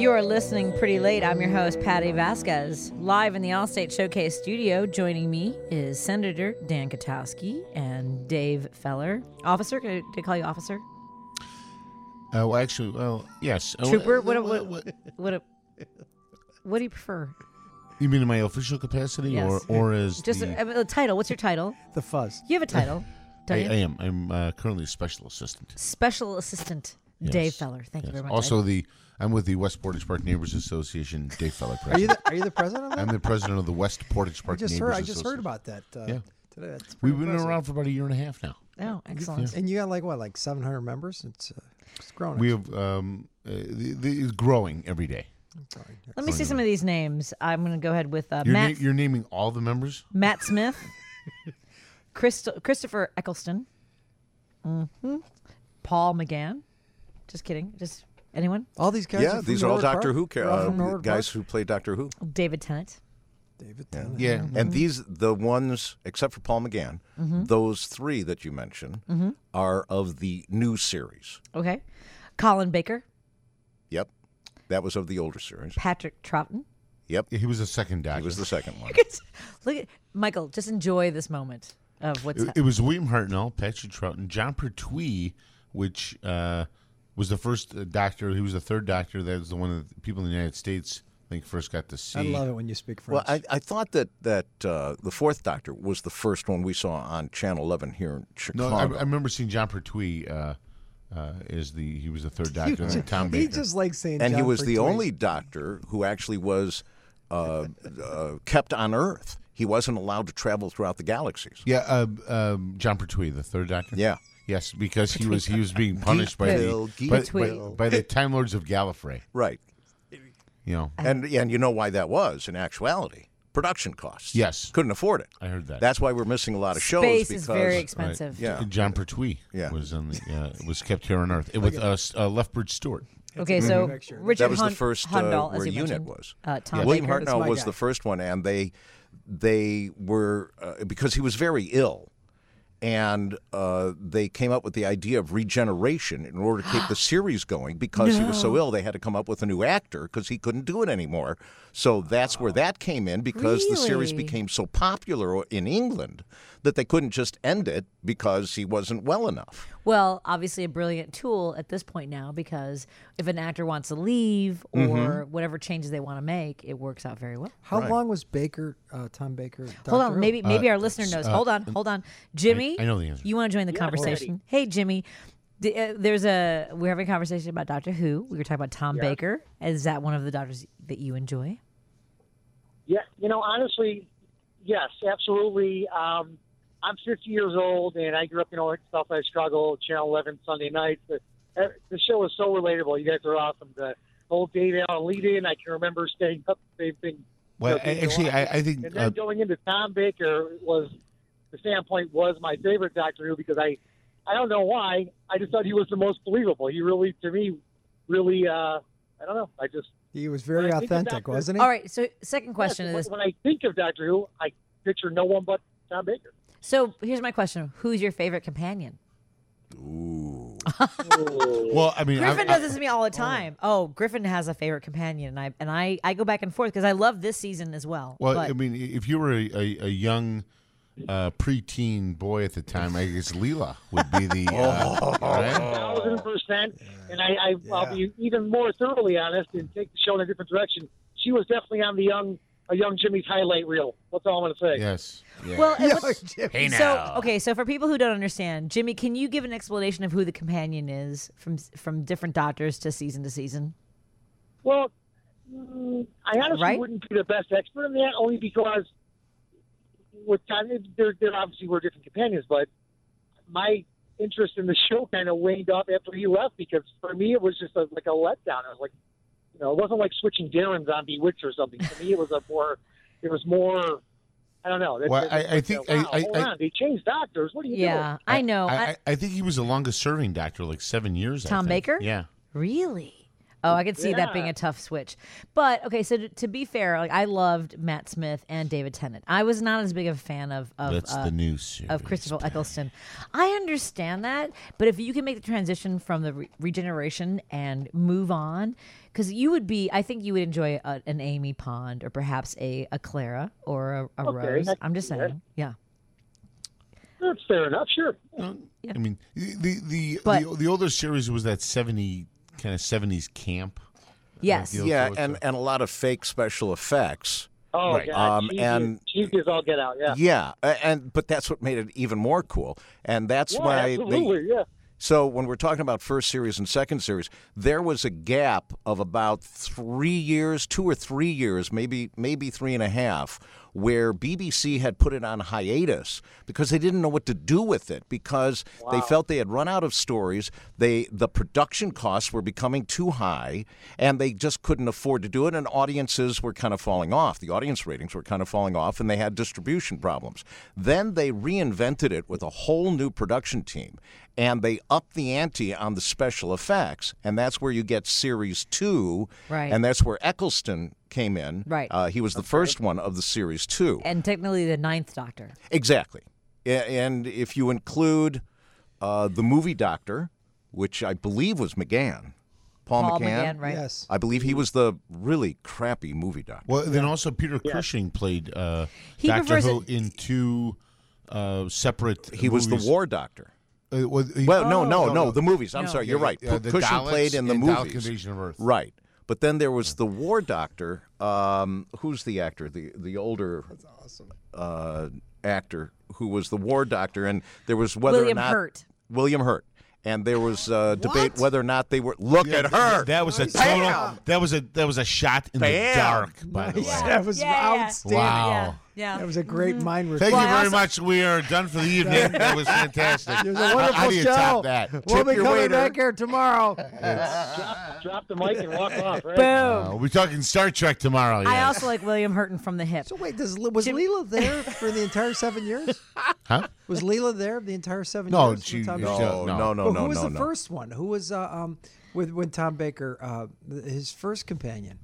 You're listening Pretty Late. I'm your host, Patty Vasquez. Live in the Allstate Showcase studio, joining me is Senator Dan Katowski and Dave Feller. Officer? Did I call you officer? Uh, well, actually, well, yes. Trooper? Uh, What, what, what, what, what do you prefer? You mean in my official capacity, Yes. or or as Just the, a, a title. What's your title? The fuzz. You have a title, don't I, you? I am. I'm uh, currently a special assistant. Special Assistant Yes. Dave Feller. Thank you Yes. very much. Also, Dave. the I'm with the West Portage Park Neighbors Association. Dave Feller, Are you president. the, are you the president of that? I'm the president of the West Portage I Park just Neighbors heard. I just heard Association. about that uh, Yeah. today. That's We've pretty been impressive. around for about a year and a half now. Oh, excellent. And you got like what, like seven hundred members? It's, uh, it's growing. We have um, uh, the, the, it's growing every day. Let me see some of these names. I'm going to go ahead with uh, You're, Matt na- you're naming all the members? Matt Smith, Christo- Christopher Eccleston, hmm Paul McGann. Just kidding. Just anyone? All these guys. Yeah, are from these are all Norwood Doctor Park? Who They're all uh, from Norwood guys Park? who play Doctor Who. David Tennant. David Yeah. Tennant. Yeah. And these, the ones, except for Paul McGann, Mhm. those three that you mentioned Mhm. are of the new series. Okay. Colin Baker, Yep. That was of the older series. Patrick Troughton. Yep. He was the second doctor. He was the second one. Look at Michael. Just enjoy this moment of what's It, hap- it was William Hartnell, Patrick Troughton, John Pertwee, which uh, was the first uh, doctor. He was the third doctor. That was the one that people in the United States, I think, first got to see. I love it when you speak Well, French. I, I thought that, that uh, the fourth Doctor was the first one we saw on Channel eleven here in No, Chicago. I, I remember seeing John Pertwee uh, uh, as the he was the third doctor. and then Tom he Baker. just likes saying. and he John was the Pertwee. only doctor who actually was uh, uh, kept on Earth. He wasn't allowed to travel throughout the galaxies. Yeah, uh, um, John Pertwee, the third doctor. Yeah. Yes, because he was he was being punished by Bill, the Geek by, Bill. by, by the Time Lords of Gallifrey. Right. You know. And and you know why that was in actuality? Production costs. Yes. Couldn't afford it. I heard that. That's why we're missing a lot of shows. Space because, is very expensive. Yeah. John Pertwee Yeah. was on the uh, was kept here on Earth. It was uh, S- uh, Lethbridge Stewart. Okay, so Mhm. Richard that was Hun- the first uh, Hundal, as where you unit mentioned. was. Uh, Tom William Baker. That's Hartnell my was guy. the first one, and they they were uh, because he was very ill, and uh, they came up with the idea of regeneration in order to keep the series going. Because he was so No. ill, they had to come up with a new actor because he couldn't do it anymore. So that's where that came in, because the series Really? became so popular in England that they couldn't just end it because he wasn't well enough. Well, obviously a brilliant tool at this point now, because if an actor wants to leave or Mm-hmm. whatever changes they want to make, it works out very well. How Right. long was Baker, uh, Tom Baker? Hold Doctor on, Who? maybe maybe Uh, our listener knows. uh, hold on, hold on, Jimmy. I know the answer. You want to join the conversation? Hey, Jimmy. The, uh, there's a we're having a conversation about Doctor Who. We were talking about Tom Yeah. Baker. Is that one of the doctors that you enjoy? Yeah, you know, honestly, yes, absolutely. Um, I'm fifty years old, and I grew up, you know, in Southside Chicago, Channel eleven Sunday nights. The, the show is so relatable. You guys are awesome. The whole Dave Allen lead-in, I can remember staying up, same thing. Well, you know, being actually, alive. I, I think And then uh, going into Tom Baker was the standpoint was my favorite Doctor Who, because I, I don't know why, I just thought he was the most believable. He really, to me, really, uh, I don't know. I just He was very When I think of authentic, Doctor wasn't he? All right. So second question yes, is when I think of Doctor Who, I picture no one but Tom Baker. so here's my question: who's your favorite companion? Ooh. well, I mean, Griffin I, does this to me all the time. Oh, Griffin has a favorite companion, and I and I, I go back and forth because I love this season as well. Well, but I mean, if you were a, a, a young uh, preteen boy at the time, I guess Leela would be the uh, right? Thousand percent. And I, I I'll be even more thoroughly honest and take the show in a different direction. She was definitely on the young a young Jimmy's highlight reel. That's all I'm going to say. Yes. Yeah. well, and Yo, what's- Jimmy. Hey, so now. okay, so for people who don't understand, Jimmy, can you give an explanation of who the companion is from from different doctors to season to season? Well, mm, I honestly Right? wouldn't be the best expert in that, only because with time, there, there obviously were different companions, but my interest in the show kind of waned up after he left, because for me it was just a, like a letdown. It was like, you know, it wasn't like switching Darren's on Bewitched or something. For me, it was a more, it was more. I don't know. It- Well, it- I- I like, think- uh, wow, I- I- hold I- on, they changed doctors. What are you Yeah, doing? I know. I, I- I, I think he was the longest serving doctor, like seven years. I Tom think. Baker? Yeah. Really? Oh, I could see that being Yeah. a tough switch. But okay, so to, to be fair, like I loved Matt Smith and David Tennant. I was not as big of a fan of of That's uh, the new series, of Christopher Eccleston. I understand that, but if you can make the transition from the re- regeneration and move on, because you would be, I think you would enjoy a, an Amy Pond or perhaps a, a Clara or a, a Okay, Rose. I I'm just can see saying, yeah. That's fair enough. Sure. I mean, the the But- the, the older series was that seventy kind of seventies camp. Yes. deal Yeah, to it, and, so- and a lot of fake special effects. Oh, Right. God. Um, cheesy, and- cheesy as all get out. Yeah. Yeah, a- and but that's what made it even more cool, and that's Yeah, why absolutely. they. Yeah. So when we're talking about first series and second series, there was a gap of about three years, two or three years, maybe maybe three and a half, where B B C had put it on hiatus because they didn't know what to do with it because they felt they had run out of stories. They the production costs were becoming too high, and they just couldn't afford to do it. And audiences were kind of falling off. The audience ratings were kind of falling off, and they had distribution problems. Then they reinvented it with a whole new production team. And they upped the ante on the special effects, and that's where you get series two, Right. and that's where Eccleston came in. Right. Uh, he was the first one of the series two. And technically the ninth Doctor. Exactly. A- And if you include uh, the movie Doctor, which I believe was McGann, Paul, Paul McGann, McGann, right. Yes. I believe he was the really crappy movie Doctor. Well, then also Peter Cushing played uh, He Doctor prefers Who it- in two uh, separate. He was the movies. War Doctor. Uh, well, he- Well, no, no, Oh, no, the movies. I'm No. sorry, Yeah, you're right. yeah, the Cushing Daleks played in the and Dalek movies. Invasion of Earth. Right. But then there was the War Doctor. Um, who's the actor? The the older uh, actor who was the War Doctor, and there was whether William or not Hurt. William Hurt, and there was uh, debate whether or not they were. Look Yeah, at th- her. That was a Bam! total. That was a that was a shot in Bam! the dark. By the way. That was Yeah, yeah. outstanding. Wow. Yeah. That was a great mind Thank repair. you very also- much. We are done for the evening. That was fantastic. It was a How- wonderful How do you show. top that? We'll Tip be your coming waiter. back here tomorrow. Drop, drop the mic and walk off. Right. Boom. Uh, we're talking Star Trek tomorrow. I Yeah. also like William Hurton from the hip. So wait, does, was Leela there for the entire seven years? Huh? Was Leela there the entire seven No, years? she- with Tom she- Baker? no, No. no, no, Well, no, who was no, the no. first one? Who was uh, um with when Tom Baker uh his first companion?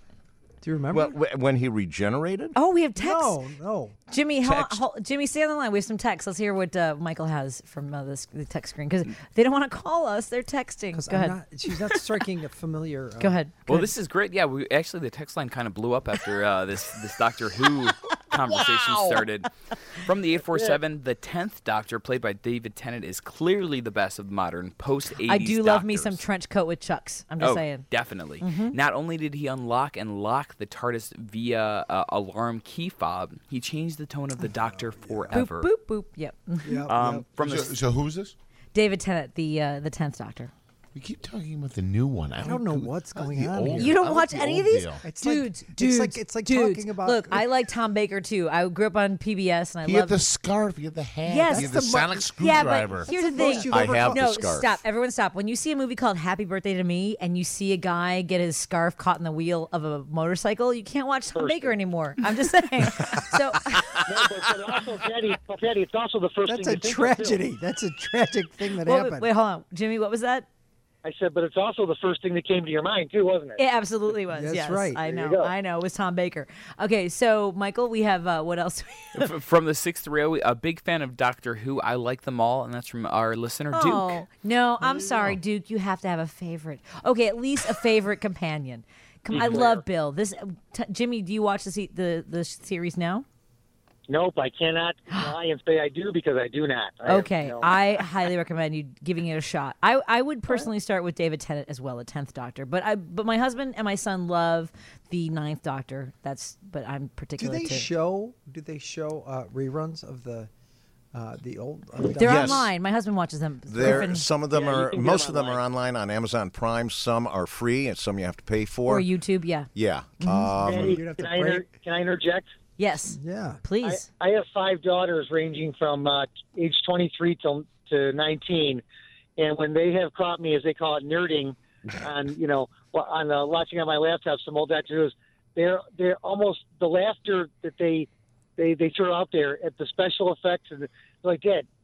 Do you remember? Well, wh- when he regenerated. Oh, we have text. no, no. Jimmy, hold, Text. hold, Jimmy, stay on the line. We have some text. Let's hear what uh, Michael has from uh, this, the text screen because they don't want to call us. They're texting. Because Go I'm ahead. not. She's not striking a familiar. Uh, Go ahead. Go Well, ahead. this is great. Yeah, we actually the text line kind of blew up after uh, this this Doctor Who conversation started. From the eight four seven, the tenth Doctor, played by David Tennant, is clearly the best of the modern post eighties I do love me some Doctors. trench coat with chucks. I'm just oh, saying. definitely. Mhm. Not only did he unlock and lock the TARDIS via uh, alarm key fob, he changed the tone of the Doctor forever. Boop, boop, boop. Yep. Yep, Um, yep. From So, the so who's this? David Tennant, the uh, the tenth Doctor. We keep talking about the new one. I I don't know what's I like going the on old- here. You don't I like watch the any of old these? deal. It's like- dudes, it's dudes, like- it's like dudes. talking about- Look, I like Tom Baker too. I grew up on P B S and I He love had the scarf. He had the hat. Yes, he had that's the, the mo- sonic Yeah, screwdriver. but here's the the thing. most you've I ever have caught. the No, scarf. stop. Everyone stop. When you see a movie called Happy Birthday to Me and you see a guy get his scarf caught in the wheel of a motorcycle, you can't watch Tom Baker anymore. I'm just saying. So No, but, but also, Patty, but Patty, it's also the first That's thing a to think of, too. tragedy. That's a tragic thing that wait, happened. wait, hold on. Jimmy, what was that? I said, but it's also the first thing that came to your mind too, wasn't it? It absolutely was. That's yes, right. I There you know. go. I know. It was Tom Baker. Okay, so Michael, we have uh, what else? F- from the six three zero, a big fan of Doctor Who. I like them all, and that's from our listener Duke. Oh no, I'm sorry, Duke. You have to have a favorite. Okay, at least a favorite companion. Come, I love Bill. This t- Jimmy. Do you watch the se- the the series now? Nope, I cannot lie and say I do because I do not. I have Okay, no- I highly recommend you giving it a shot. I, I would personally start with David Tennant as well, the tenth Doctor. But I but my husband and my son love the ninth Doctor. That's but I'm do particular they to. show? Do they show uh, reruns of the uh, the old? Uh, They're Yes. online. My husband watches them. There, Griffin- some of them Yeah, you are. can get Most them of them are online. online on Amazon Prime. Some are free, and some you have to pay for. or YouTube. Yeah. Yeah. Mm-hmm. Um, Patty, You'd have can, to I inter- break- can I interject? Yes. Yeah. Please. I, I have five daughters ranging from uh, age twenty-three till to nineteen, and when they have caught me, as they call it, nerding, on you know wa- on uh, watching on my laptop some old Doctor Who's, they're they're almost the laughter that they they they throw out there at the special effects and they're like, Dad,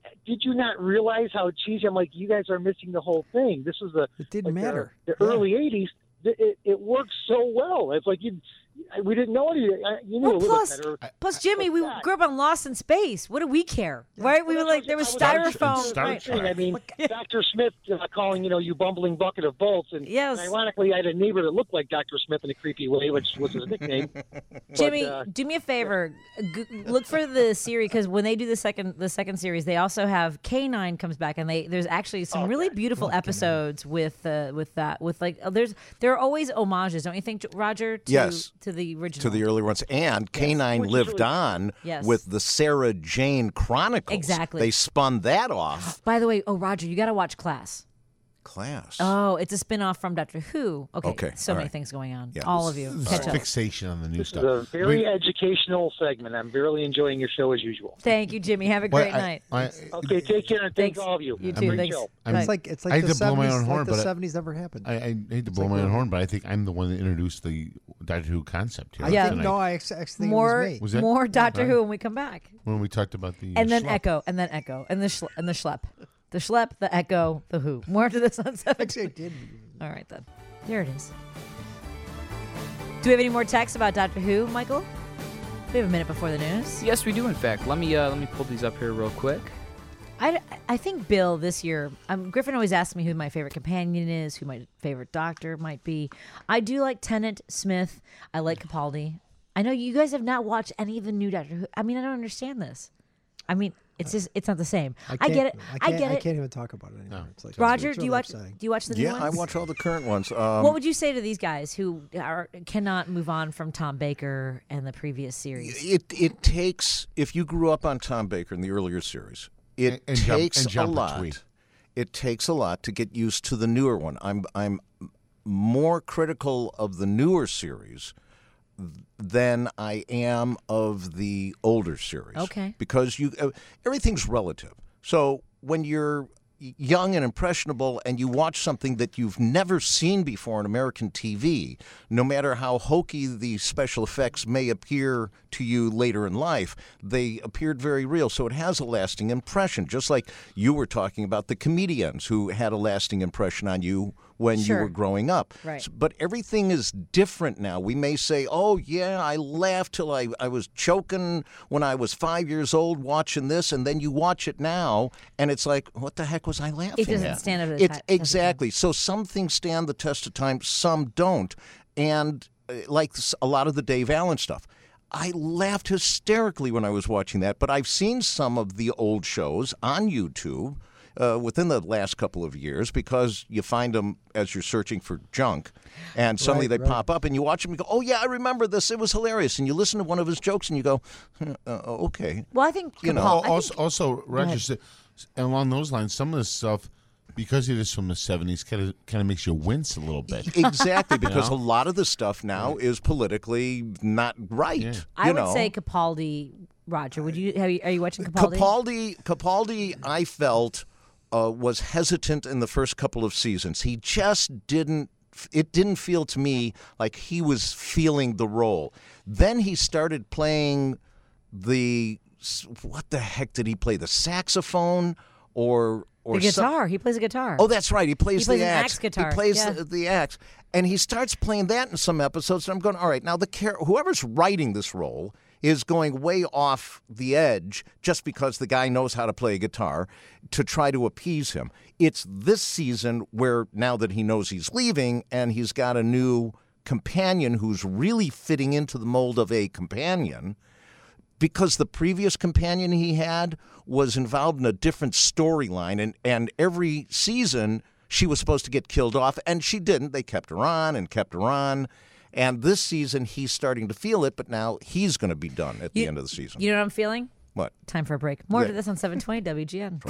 did you not realize how cheesy? I'm like, you guys are missing the whole thing. This was the it didn't like matter. The, the Yeah. early eighties. It, it worked so well. It's like you, we didn't know any. You knew Well, a little plus, bit better. plus, Jimmy, we grew up on Lost in Space. What do we care, right? We were like, there was styrofoam. Right. I mean, Doctor Smith uh, calling, you know, you bumbling bucket of bolts. And, Yes. and ironically, I had a neighbor that looked like Doctor Smith in a creepy way, which was his nickname. Jimmy, But, uh, do me a favor. G- look for the series because when they do the second the second series, they also have K nine comes back, and they there's actually some really beautiful episodes with uh, with that with like uh, there's there are always homages, don't you think, Roger? To, Yes. to the original. To the earlier ones. And K nine Which is lived really- on Yes. with the Sarah Jane Chronicles. Exactly. They spun that off. By the way, oh Roger, you got to watch Class. Class. Oh, it's a spin-off from Doctor Who. Okay, Okay, so all many right. things going on. Yeah. All of you, This is catch up. fixation on the new This stuff. is a very We- educational segment. I'm really enjoying your show as usual. Thank you, Jimmy. Have a Well, great I- night. I- Okay, take care and thanks, Thanks. all of you. You I too. mean, Thanks. I mean, It's like it's like I the hate to blow my seventies, own horn, like the but I- seventies never happened. I, I hate to blow like my own we're- horn, but I think I'm the one that introduced the Doctor Who concept here. I Yeah. think tonight. no, I ex- actually think more, it was me. Was that- more Doctor Right. Who when we come back. when we talked about the And then schlep. Echo, and then Echo, and the schle- and the schlep, the schlep, the Echo, the Who. More to this on seventeen. All right then, there it is. Do we have any more texts about Doctor Who, Michael? We have a minute before the news. Yes, we do. In fact, let me uh, let me pull these up here real quick. I, I think Bill this year. Um, Griffin always asks me who my favorite companion is, who my favorite Doctor might be. I do like Tennant, Smith. I like Capaldi. I know you guys have not watched any of the new Doctor Who. I mean, I don't understand this. I mean, it's just it's not the same. I, can't- get it. I, I, can't, get I it. can't even talk about it anymore. It's like, Roger, it's do you really watch? upsetting. Do you watch the new Yeah, I ones? watch all the current ones. Um, What would you say to these guys who are cannot move on from Tom Baker and the previous series? It it takes, if you grew up on Tom Baker in the earlier series, it And- and jump- takes and jump a a lot. tweet. It takes a lot to get used to the newer one. I'm I'm more critical of the newer series than I am of the older series. Okay. Because you uh, everything's relative. So when you're young and impressionable and you watch something that you've never seen before on American T V, no matter how hokey the special effects may appear to you later in life, they appeared very real. So it has a lasting impression, just like you were talking about the comedians who had a lasting impression on you when Sure. you were growing up. Right. S- But everything is different now. We may say, oh, yeah, I laughed till I, I was choking when I was five years old watching this, and then you watch it now, and it's like, what the heck was I laughing doesn't at? stand up to the It's- ti- test of time. Exactly. So some things stand the test of time, some don't. And uh, like s- a lot of the Dave Allen stuff. I laughed hysterically when I was watching that, but I've seen some of the old shows on YouTube uh, within the last couple of years because you find them as you're searching for junk, and suddenly Right, they right. pop up, and you watch them and go, oh, yeah, I remember this. It was hilarious. And you listen to one of his jokes, and you go, "Huh, uh, okay. Well, I think You know, Capal- I also, think- also Roger, ahead. said- along those lines, some of this stuff, because it is from the seventies, kind of kind of makes you wince a little bit. Exactly, You because know? a lot of the stuff now is politically not right. I you would know? say Capaldi. Roger, would you? Have you are you watching Capaldi? Capaldi, Capaldi, I felt uh, was hesitant in the first couple of seasons. He just didn't. It didn't feel to me like he was feeling the role. Then he started playing the what the heck did he play? The saxophone or or the some- guitar. He plays a guitar. Oh, that's right. He plays, He plays the an axe. axe guitar, He plays yeah. the, the axe, and he starts playing that in some episodes. And I'm going, all right. Now the char- whoever's writing this role is going way off the edge just because the guy knows how to play a guitar to try to appease him. It's this season where now that he knows he's leaving and he's got a new companion who's really fitting into the mold of a companion. Because the previous companion he had was involved in a different storyline, and, and every season she was supposed to get killed off, and she didn't. They kept her on and kept her on. And this season he's starting to feel it, but now he's going to be done at the You- end of the season. You know what I'm feeling? What? Time for a break. More Yeah. to this on seven twenty W G N.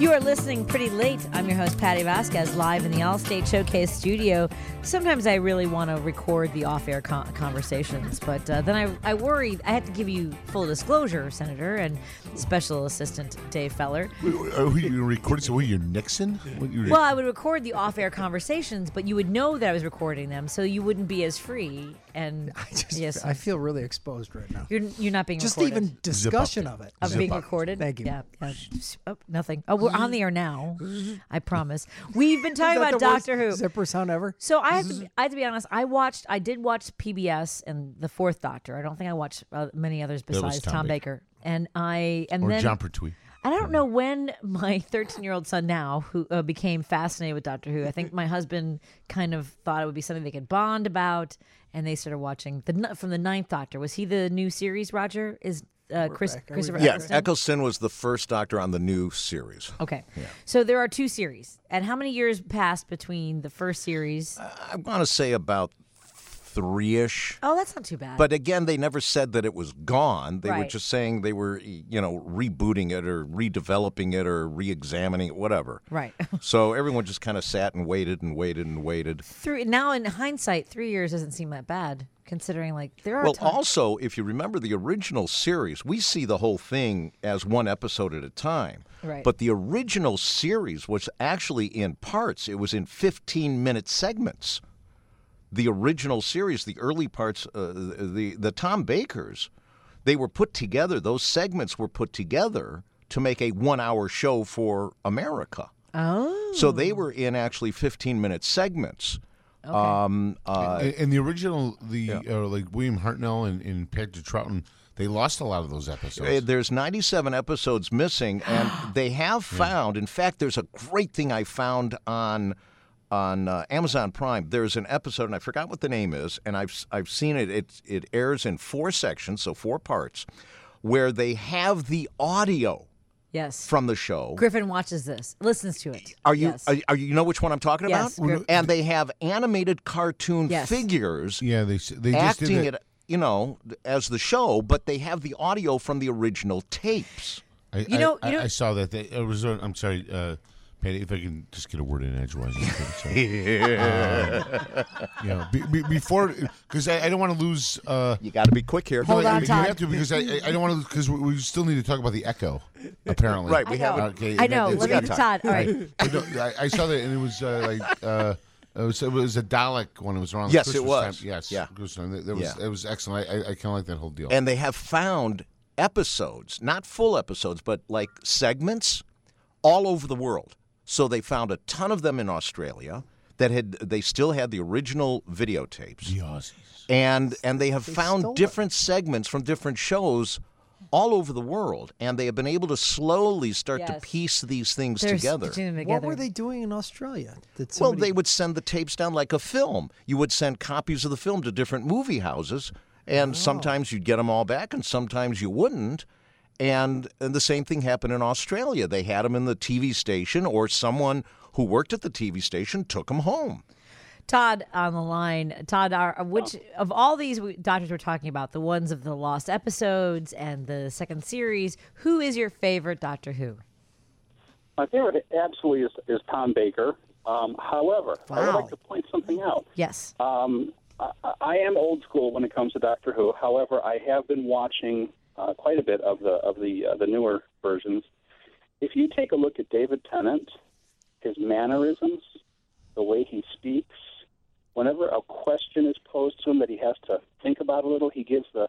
You are listening Pretty Late. I'm your host, Patty Vasquez, live in the Allstate Showcase studio. Sometimes I really want to record the off-air con- conversations, but uh, then I, I worry. I have to give you full disclosure, Senator and Special Assistant Dave Feller. Are you recording? So, what, you're Nixon? What, you're... Well, I would record the off-air conversations, but you would know that I was recording them, so you wouldn't be as free. And I just, yes, I feel really exposed right now. You're you're not being just recorded. even discussion of it of Zip being up. recorded. Thank you. Yeah, yeah. Oh, nothing. Oh, we're on the air now. I promise. We've been talking Is that about the worst Doctor Who. zipper sound ever? So I have to. Be, I have to be honest. I watched. I did watch P B S and the Fourth Doctor. I don't think I watched uh, many others That was besides Tom Tom Baker. Baker. And I and or then John Pertwee. And I don't know when my thirteen-year-old son now, who uh, became fascinated with Doctor Who. I think my husband kind of thought it would be something they could bond about, and they started watching the from the Ninth Doctor. Was he the new series? Roger is uh, Chris Christopher Yeah, Eccleston? Eccleston was the first Doctor on the new series. Okay, so there are two series. And how many years passed between the first series? I want to say about three-ish. Oh, that's not too bad. But again, they never said that it was gone. They were Right. just saying they were, you know, rebooting it or redeveloping it or re-examining it, whatever. Right. So everyone just kind of sat and waited and waited and waited. Three, now in hindsight, three years doesn't seem that bad, considering like there are Well, times- also, if you remember the original series, we see the whole thing as one episode at a time. Right. But the original series was actually in parts. It was in fifteen-minute segments. The original series, the early parts, uh, the the Tom Bakers, they were put together. Those segments were put together to make a one-hour show for America. Oh. So they were in actually fifteen-minute segments. Okay. Um, uh, and, and the original, the uh, like William Hartnell and, and Patrick Troughton, they lost a lot of those episodes. Uh, There's ninety-seven episodes missing, and they have found. In fact, there's a great thing I found on on uh, Amazon Prime. There's an episode, and I forgot what the name is, and I've I've seen it. It it airs in four sections, so four parts, where they have the audio. Yes. From the show. Griffin watches this, listens to it. Are you Yes. are, are you know which one I'm talking Yes, about? Griff- And they have animated cartoon Yes. figures. Yeah, they they just did acting it. it, you know, as the show, but they have the audio from the original tapes. I, You know- I, you know- I, I saw that. They, it was. Uh, I'm sorry, uh, Patty. If I can just get a word in edgewise. Yeah. um, you know, be, be, before because I, I don't want to lose. Uh, you got to be quick here. Hold no, on, you Todd. have to because I, I I don't want to because we, we still need to talk about the echo. Apparently, Right, we I know. have- Okay, I know. that- Let that's- me Todd. All right. I, don't- I, I saw that and it was uh, like uh, it was it was a Dalek when it was around. Yes, it Christmas was. Time. Yes, Yeah. Christmas time. That, that was Yeah. it was excellent. I, I, I kind of like that whole deal. And they have found episodes, not full episodes, but like segments all over the world. So they found a ton of them in Australia that had they still had the original videotapes. The Aussies. And and they have They found stole it. different segments from different shows all over the world, and they have been able to slowly start to Yes. piece these things They're together. stitching them What together. were they doing in Australia? Did Well, somebody, they would send the tapes down like a film. You would send copies of the film to different movie houses, and sometimes you'd get them all back, and sometimes you wouldn't. And, and the same thing happened in Australia. They had them in the T V station, or someone who worked at the T V station took them home. Todd on the line. Todd, are, which of all these we- doctors we're talking about, the ones of the lost episodes and the second series, who is your favorite Doctor Who? My favorite absolutely is, is Tom Baker. Um, however, I would Wow. like to point something out. Yes. Um, I, I am old school when it comes to Doctor Who. However, I have been watching uh, quite a bit of the of the uh, the newer versions. If you take a look at David Tennant, his mannerisms, the way he speaks, whenever a question is posed to him that he has to think about a little, he gives the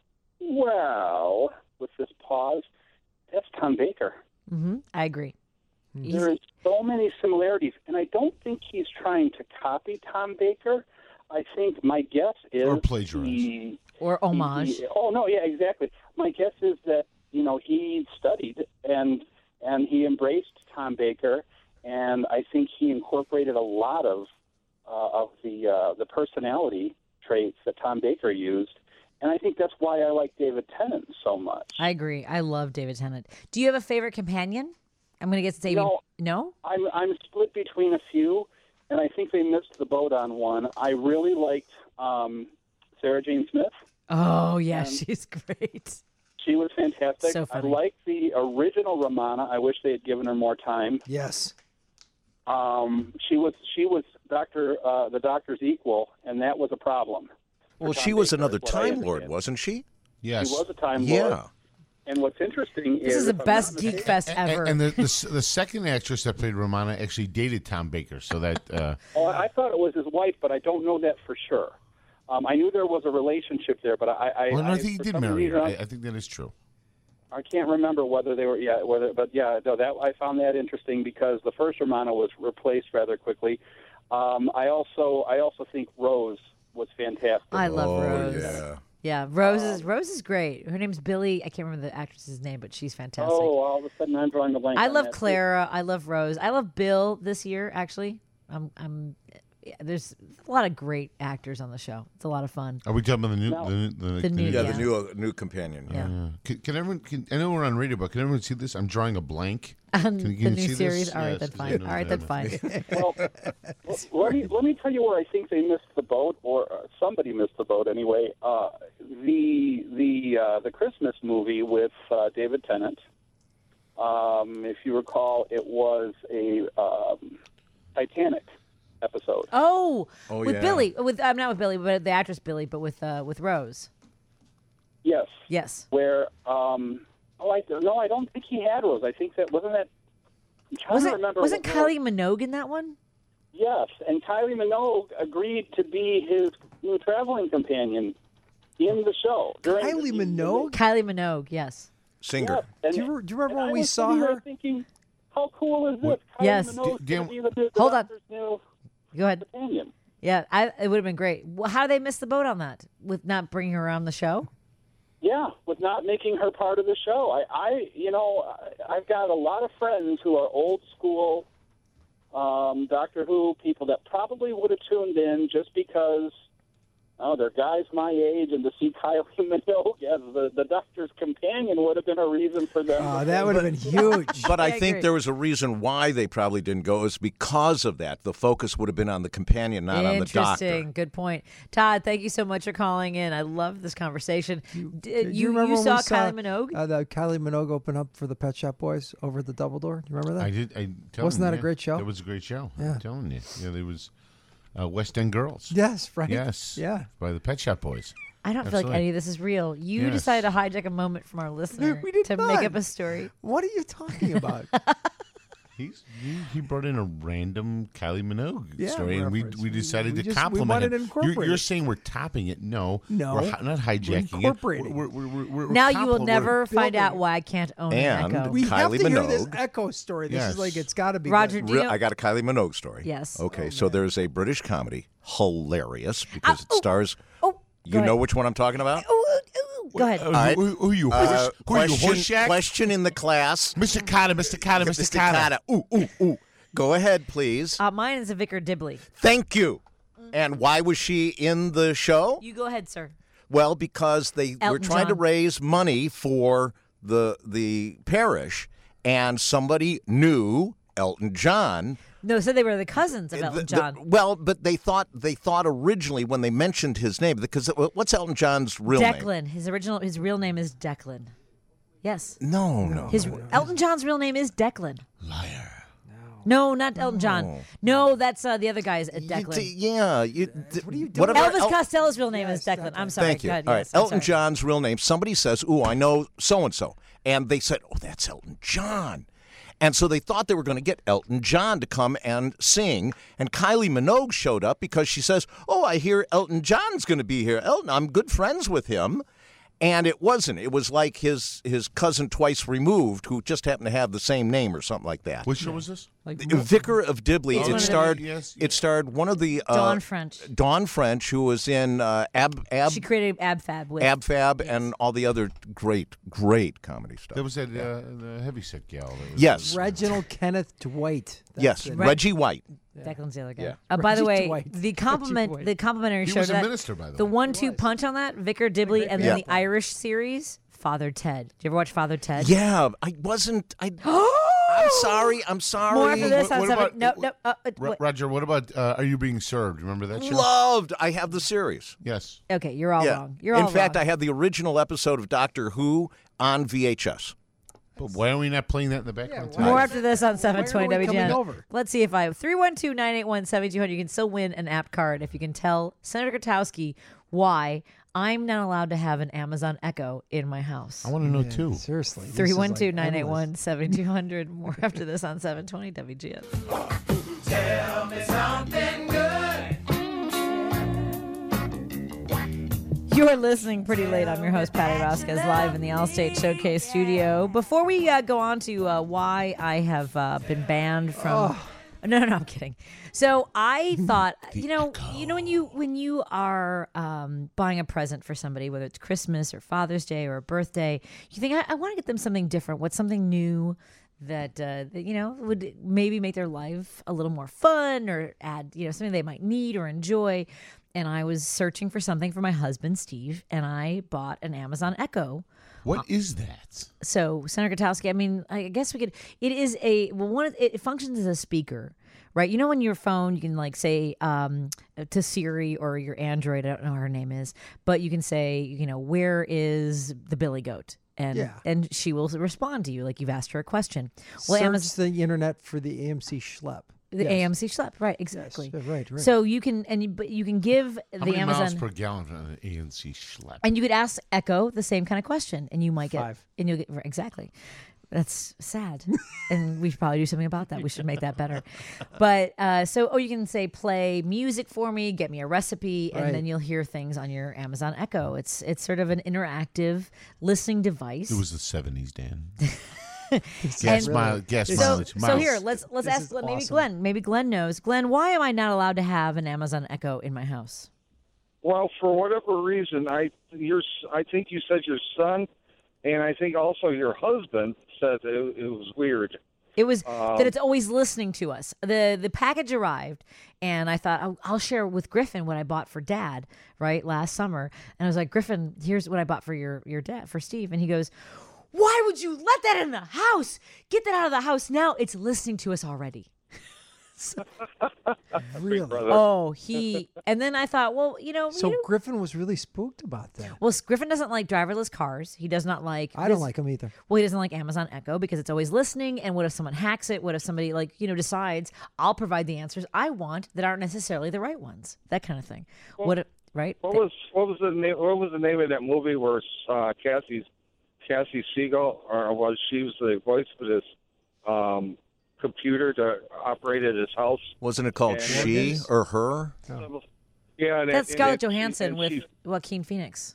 well with this pause. That's Tom Baker. Mm-hmm. I agree. There is so many similarities, and I don't think he's trying to copy Tom Baker. I think my guess is Or plagiarize. he- Or homage. he- oh no, yeah, exactly. My guess is that you know he studied and and he embraced Tom Baker, and I think he incorporated a lot of uh, of the uh, the personality traits that Tom Baker used, and I think that's why I like David Tennant so much. I agree. I love David Tennant. Do you have a favorite companion? I'm going to get to say No. no. I'm I'm split between a few, and I think they missed the boat on one. I really liked um, Sarah Jane Smith. Oh yeah, Um, she's great. She was fantastic. So I funny. like the original Romana. I wish they had given her more time. Yes. Um, she was she was Doctor uh, the Doctor's equal, and that was a problem. Well, for Tom she was Baker, another is what I Time understand. Lord, wasn't she? Yes. She was a Time Yeah. Lord. And what's interesting This is is the if I'm best not geek mistaken- fest And, ever. and the, the s- the second actress that played Romana actually dated Tom Baker, so that uh, Oh, I thought it was his wife, but I don't know that for sure. Um, I knew there was a relationship there, but I, I, well, no, I I think he for did some marry her. reason, I, I think that is true. I can't remember whether they were, yeah, whether, but yeah, no, that I found that interesting because the first Romana was replaced rather quickly. Um, I also, I also think Rose was fantastic. I love Oh, Rose. yeah. Yeah, Rose is Rose is great. Her name's Billy. I can't remember the actress's name, but she's fantastic. Oh, all of a sudden I'm drawing the blank. I on love that, too. Clara. I love Rose. I love Bill this year. Actually, I'm. I'm. yeah, there's a lot of great actors on the show. It's a lot of fun. Are we talking about the new, No. the, the, The new- Yeah, Yeah. the new uh, new companion. Yeah. Uh, can, can everyone? Can, I know we're on radio, but can everyone see this? I'm drawing a blank. On Can, can the you new see this? series. All right, Yes, that's I fine. know All right, that. that's fine. Well, let me let me tell you where I think they missed the boat, or uh, somebody missed the boat anyway. Uh, the the uh, the Christmas movie with uh, David Tennant. Um, if you recall, it was a um, Titanic episode. Oh, Oh, with yeah. Billy. With I'm not with Billy, but the actress Billy, but with uh, with Rose. Yes, Yes. where um, oh, I no, I don't think he had Rose. I think that wasn't that. I'm trying to Wasn't remember. wasn't what- Kylie Minogue in that one? Yes, and Kylie Minogue agreed to be his new traveling companion in the show. during Kylie the- Minogue? Kylie Minogue. Yes. Singer. Yes, and- Do you, re- do you remember and I when we was saw sitting there her? Thinking, how cool is this? What- Kylie Yes. Minogue's D- gonna be the, the Hold on. Doctor's new Go ahead. companion. Yeah, I, it would have been great. Well, how did they miss the boat on that with not bringing her on the show? Yeah, with not making her part of the show. I, I you know, I, I've got a lot of friends who are old school um, Doctor Who people that probably would have tuned in just because, oh, they're guys my age, and to see Kylie Minogue as the, the Doctor's companion would have been a reason for them. Oh, to that say, would have been huge. But I, I think agree. there was a reason why they probably didn't go. Is because of that. The focus would have been on the companion, not on the doctor. Interesting. Good point. Todd, thank you so much for calling in. I love this conversation. You, Do you, you, remember when saw we Kylie Minogue? Uh, the Kylie Minogue open up for the Pet Shop Boys over at the Double Door. Do you remember that? I did. I tell Wasn't you, that a yeah. great show? It was a great show. Yeah. I'm telling you. Yeah, there was uh, West End Girls. Yes, right. Yes. Yeah. By the Pet Shop Boys. I don't feel like Absolutely. any of this is real. You Yes. decided to hijack a moment from our listener We did to not. make up a story. What are you talking about? He's he, he brought in a random Kylie Minogue Yeah, story, and we reference. we decided We to just- we compliment wanted to him. incorporate You're, you're it. saying we're topping it? No, No. we're hi- not hijacking incorporating it. We're, we're, we're, we're, we're Now you will compli- never we're- find out building. why I can't own And an Echo. We have Kylie to hear this Minogue. Echo story. This Yes. is like it's got to be Roger, good. do you Re- know- I got a Kylie Minogue story. Yes. Okay, so there's a British comedy, hilarious because Ah, it stars. oh, you go know ahead. which one I'm talking about? Ooh, ooh, ooh. Go ahead. Uh, All right. who, who are you? Uh, Horse, who are you? question, Horseshack? question in the class. Mister Carter, Mister Carter, Mister Carter. Ooh, ooh, ooh. Go ahead, please. Uh, mine is a Vicar Dibley. Thank you. And why was she in the show? You go ahead, sir. Well, because they were Elton trying to John. raise money for the the parish, and somebody knew Elton John. No, so they were the cousins of The- Elton the- John. well, but they thought they thought originally when they mentioned his name, because what's Elton John's real name? Declan. His original, his real name is Declan. Yes. No, no. His Elton John's real name is Declan. Liar. No, not Elton John. No, that's uh, the other guy's uh, You Declan. d- yeah. You, what are you doing? Whatever Elvis El- Costello's real name is Declan. I'm sorry. Thank you. Go ahead, All yes, right, I'm Elton sorry. John's real name. Somebody says, "Ooh, I know so and so," and they said, "Oh, that's Elton John." And so they thought they were going to get Elton John to come and sing. And Kylie Minogue showed up because she says, "Oh, I hear Elton John's going to be here. Elton, I'm good friends with him." And it wasn't. It was like his his cousin twice removed, who just happened to have the same name or something like that. What show was this? The Vicar of Dibley. Oh, it yeah, starred. yes, It starred one of the uh, Dawn French. Dawn French, who was in uh, Ab Ab She created AbFab with. AbFab and all the other great, great comedy stuff. There was that uh, the heavyset gal. That was Yes. Reginald Kenneth Dwight. That's yes, it. Reggie White. Declan's the other guy. Yeah. Uh, by the Reggie way, Dwight. the Reggie compliment, Dwight. the complimentary He show was to a that, minister, by the the way. one-two punch on that, Vicar Dibley, and then Yeah. the Irish series, Father Ted. Did you ever watch Father Ted? Yeah, I wasn't. I, I'm sorry. I'm sorry. More after this What- on what seven. about- No, no. Uh, uh, Ro- what- Roger, what about uh, Are You Being Served? Remember that show? Loved. I have the series. Yes. Okay, you're all Yeah. wrong. You're In all fact, wrong. I have the original episode of Doctor Who on V H S. But why are we not playing that in the background? More after this on seven twenty Why are we W G N. coming over? Let's see if I three one two nine eight one seven two hundred. You can still win an app card if you can tell Senator Gutowski why I'm not allowed to have an Amazon Echo in my house. I want to know, too. Seriously. this Three is one like two nine eight one endless. seven two hundred. More after this on seven twenty W G N. Tell me something good. You're listening pretty late. I'm your host, Patty Vasquez, live in the Allstate Showcase studio. Before we uh, go on to uh, why I have uh, been banned from. No, no, no, I'm kidding. So I thought, you know, you know when you when you are um, buying a present for somebody, whether it's Christmas or Father's Day or a birthday, you think I, I want to get them something different. What's something new that, uh, that you know would maybe make their life a little more fun or add you know something they might need or enjoy. And I was searching for something for my husband, Steve, and I bought an Amazon Echo. What is that? So, Senator Gutowski, I mean, I guess we could. It is a well, one. Of, it functions as a speaker, right? You know, on your phone, you can like say um, to Siri or your Android. I don't know what her name is, but you can say, you know, where is the Billy Goat? And Yeah. and she will respond to you like you've asked her a question. Well, Search Amazon, the internet for the A M C schlep. the Yes. A M C schlep, right? Exactly. Yes, right, right. So you can and you, but you can give How the many Amazon. miles per gallon on an A N C schlep? And you could ask Echo the same kind of question, and you might get Five. and you'll get right, exactly. That's sad, and we should probably do something about that. We should make that better. But uh, so, oh, you can say play music for me, get me a recipe, and Right. then you'll hear things on your Amazon Echo. It's it's sort of an interactive listening device. It was the seventies, Dan. And- gas mile, gas so, mileage. so miles. here, let's let's This ask is maybe awesome. Glenn. Maybe Glenn knows. Glenn, why am I not allowed to have an Amazon Echo in my house? Well, for whatever reason, I your I think you said your son, and I think also your husband said it, it was weird. It was Um, that it's always listening to us. the The package arrived, and I thought I'll, I'll share with Griffin what I bought for Dad right last summer. And I was like, Griffin, here's what I bought for your your dad for Steve. And he goes, "Why would you let that in the house? Get that out of the house now. It's listening to us already." Really? Oh, he. And then I thought, well, you know, So you know, Griffin was really spooked about that. well, Griffin doesn't like driverless cars. He does not like. I don't this- like him either. Well, he doesn't like Amazon Echo because it's always listening. And what if someone hacks it? What if somebody like you know decides I'll provide the answers I want that aren't necessarily the right ones? That kind of thing. what if right? What was what was the name? What was the name of that movie where uh, Cassie's Cassie Siegel, or was she was the voice for this um, computer to operate at his house? Wasn't it called And- She or Her? Yeah, and That's and Scarlett and she- Johansson and with she- Joaquin Phoenix.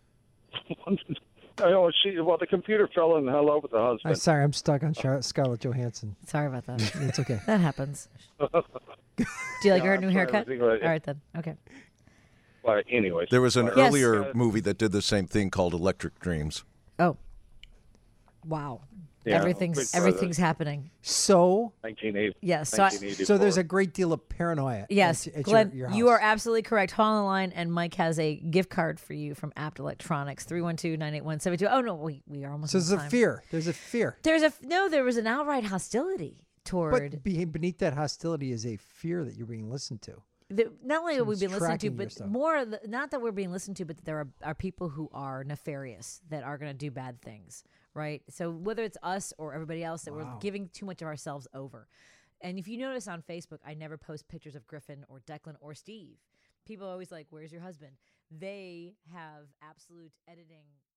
I know she. Well, the computer fell in love with the I'm husband. sorry, I'm stuck on Char- Scarlett Johansson. Sorry about that. It's okay. That happens. Do you like Yeah, her I'm new sorry, haircut? I think I- All right then. Okay. But anyways, There was an But- earlier movie that did the same thing called Electric Dreams. Oh. Wow. Yeah, everything's Big Brother. everything's happening. So nineteen eighty. Yes, so I- So there's a great deal of paranoia. Yes, at, at Glenn, your, your you house. are absolutely correct. Hold on the line, and Mike has a gift card for you from Apt Electronics, three one two, nine eight one, seven two. Oh, no, we, we are almost So out there's of a time. fear. There's a fear. There's a, no, there was an outright hostility toward, But be- beneath that hostility is a fear that you're being listened to. the, not only are we Someone's being listened to, tracking your but stuff. more, the, not that we're being listened to, but that there are, are people who are nefarious, that are going to do bad things, right? So whether it's us or everybody else, that we're Wow. giving too much of ourselves over. And if you notice on Facebook, I never post pictures of Griffin or Declan or Steve. People are always like, where's your husband? They have absolute editing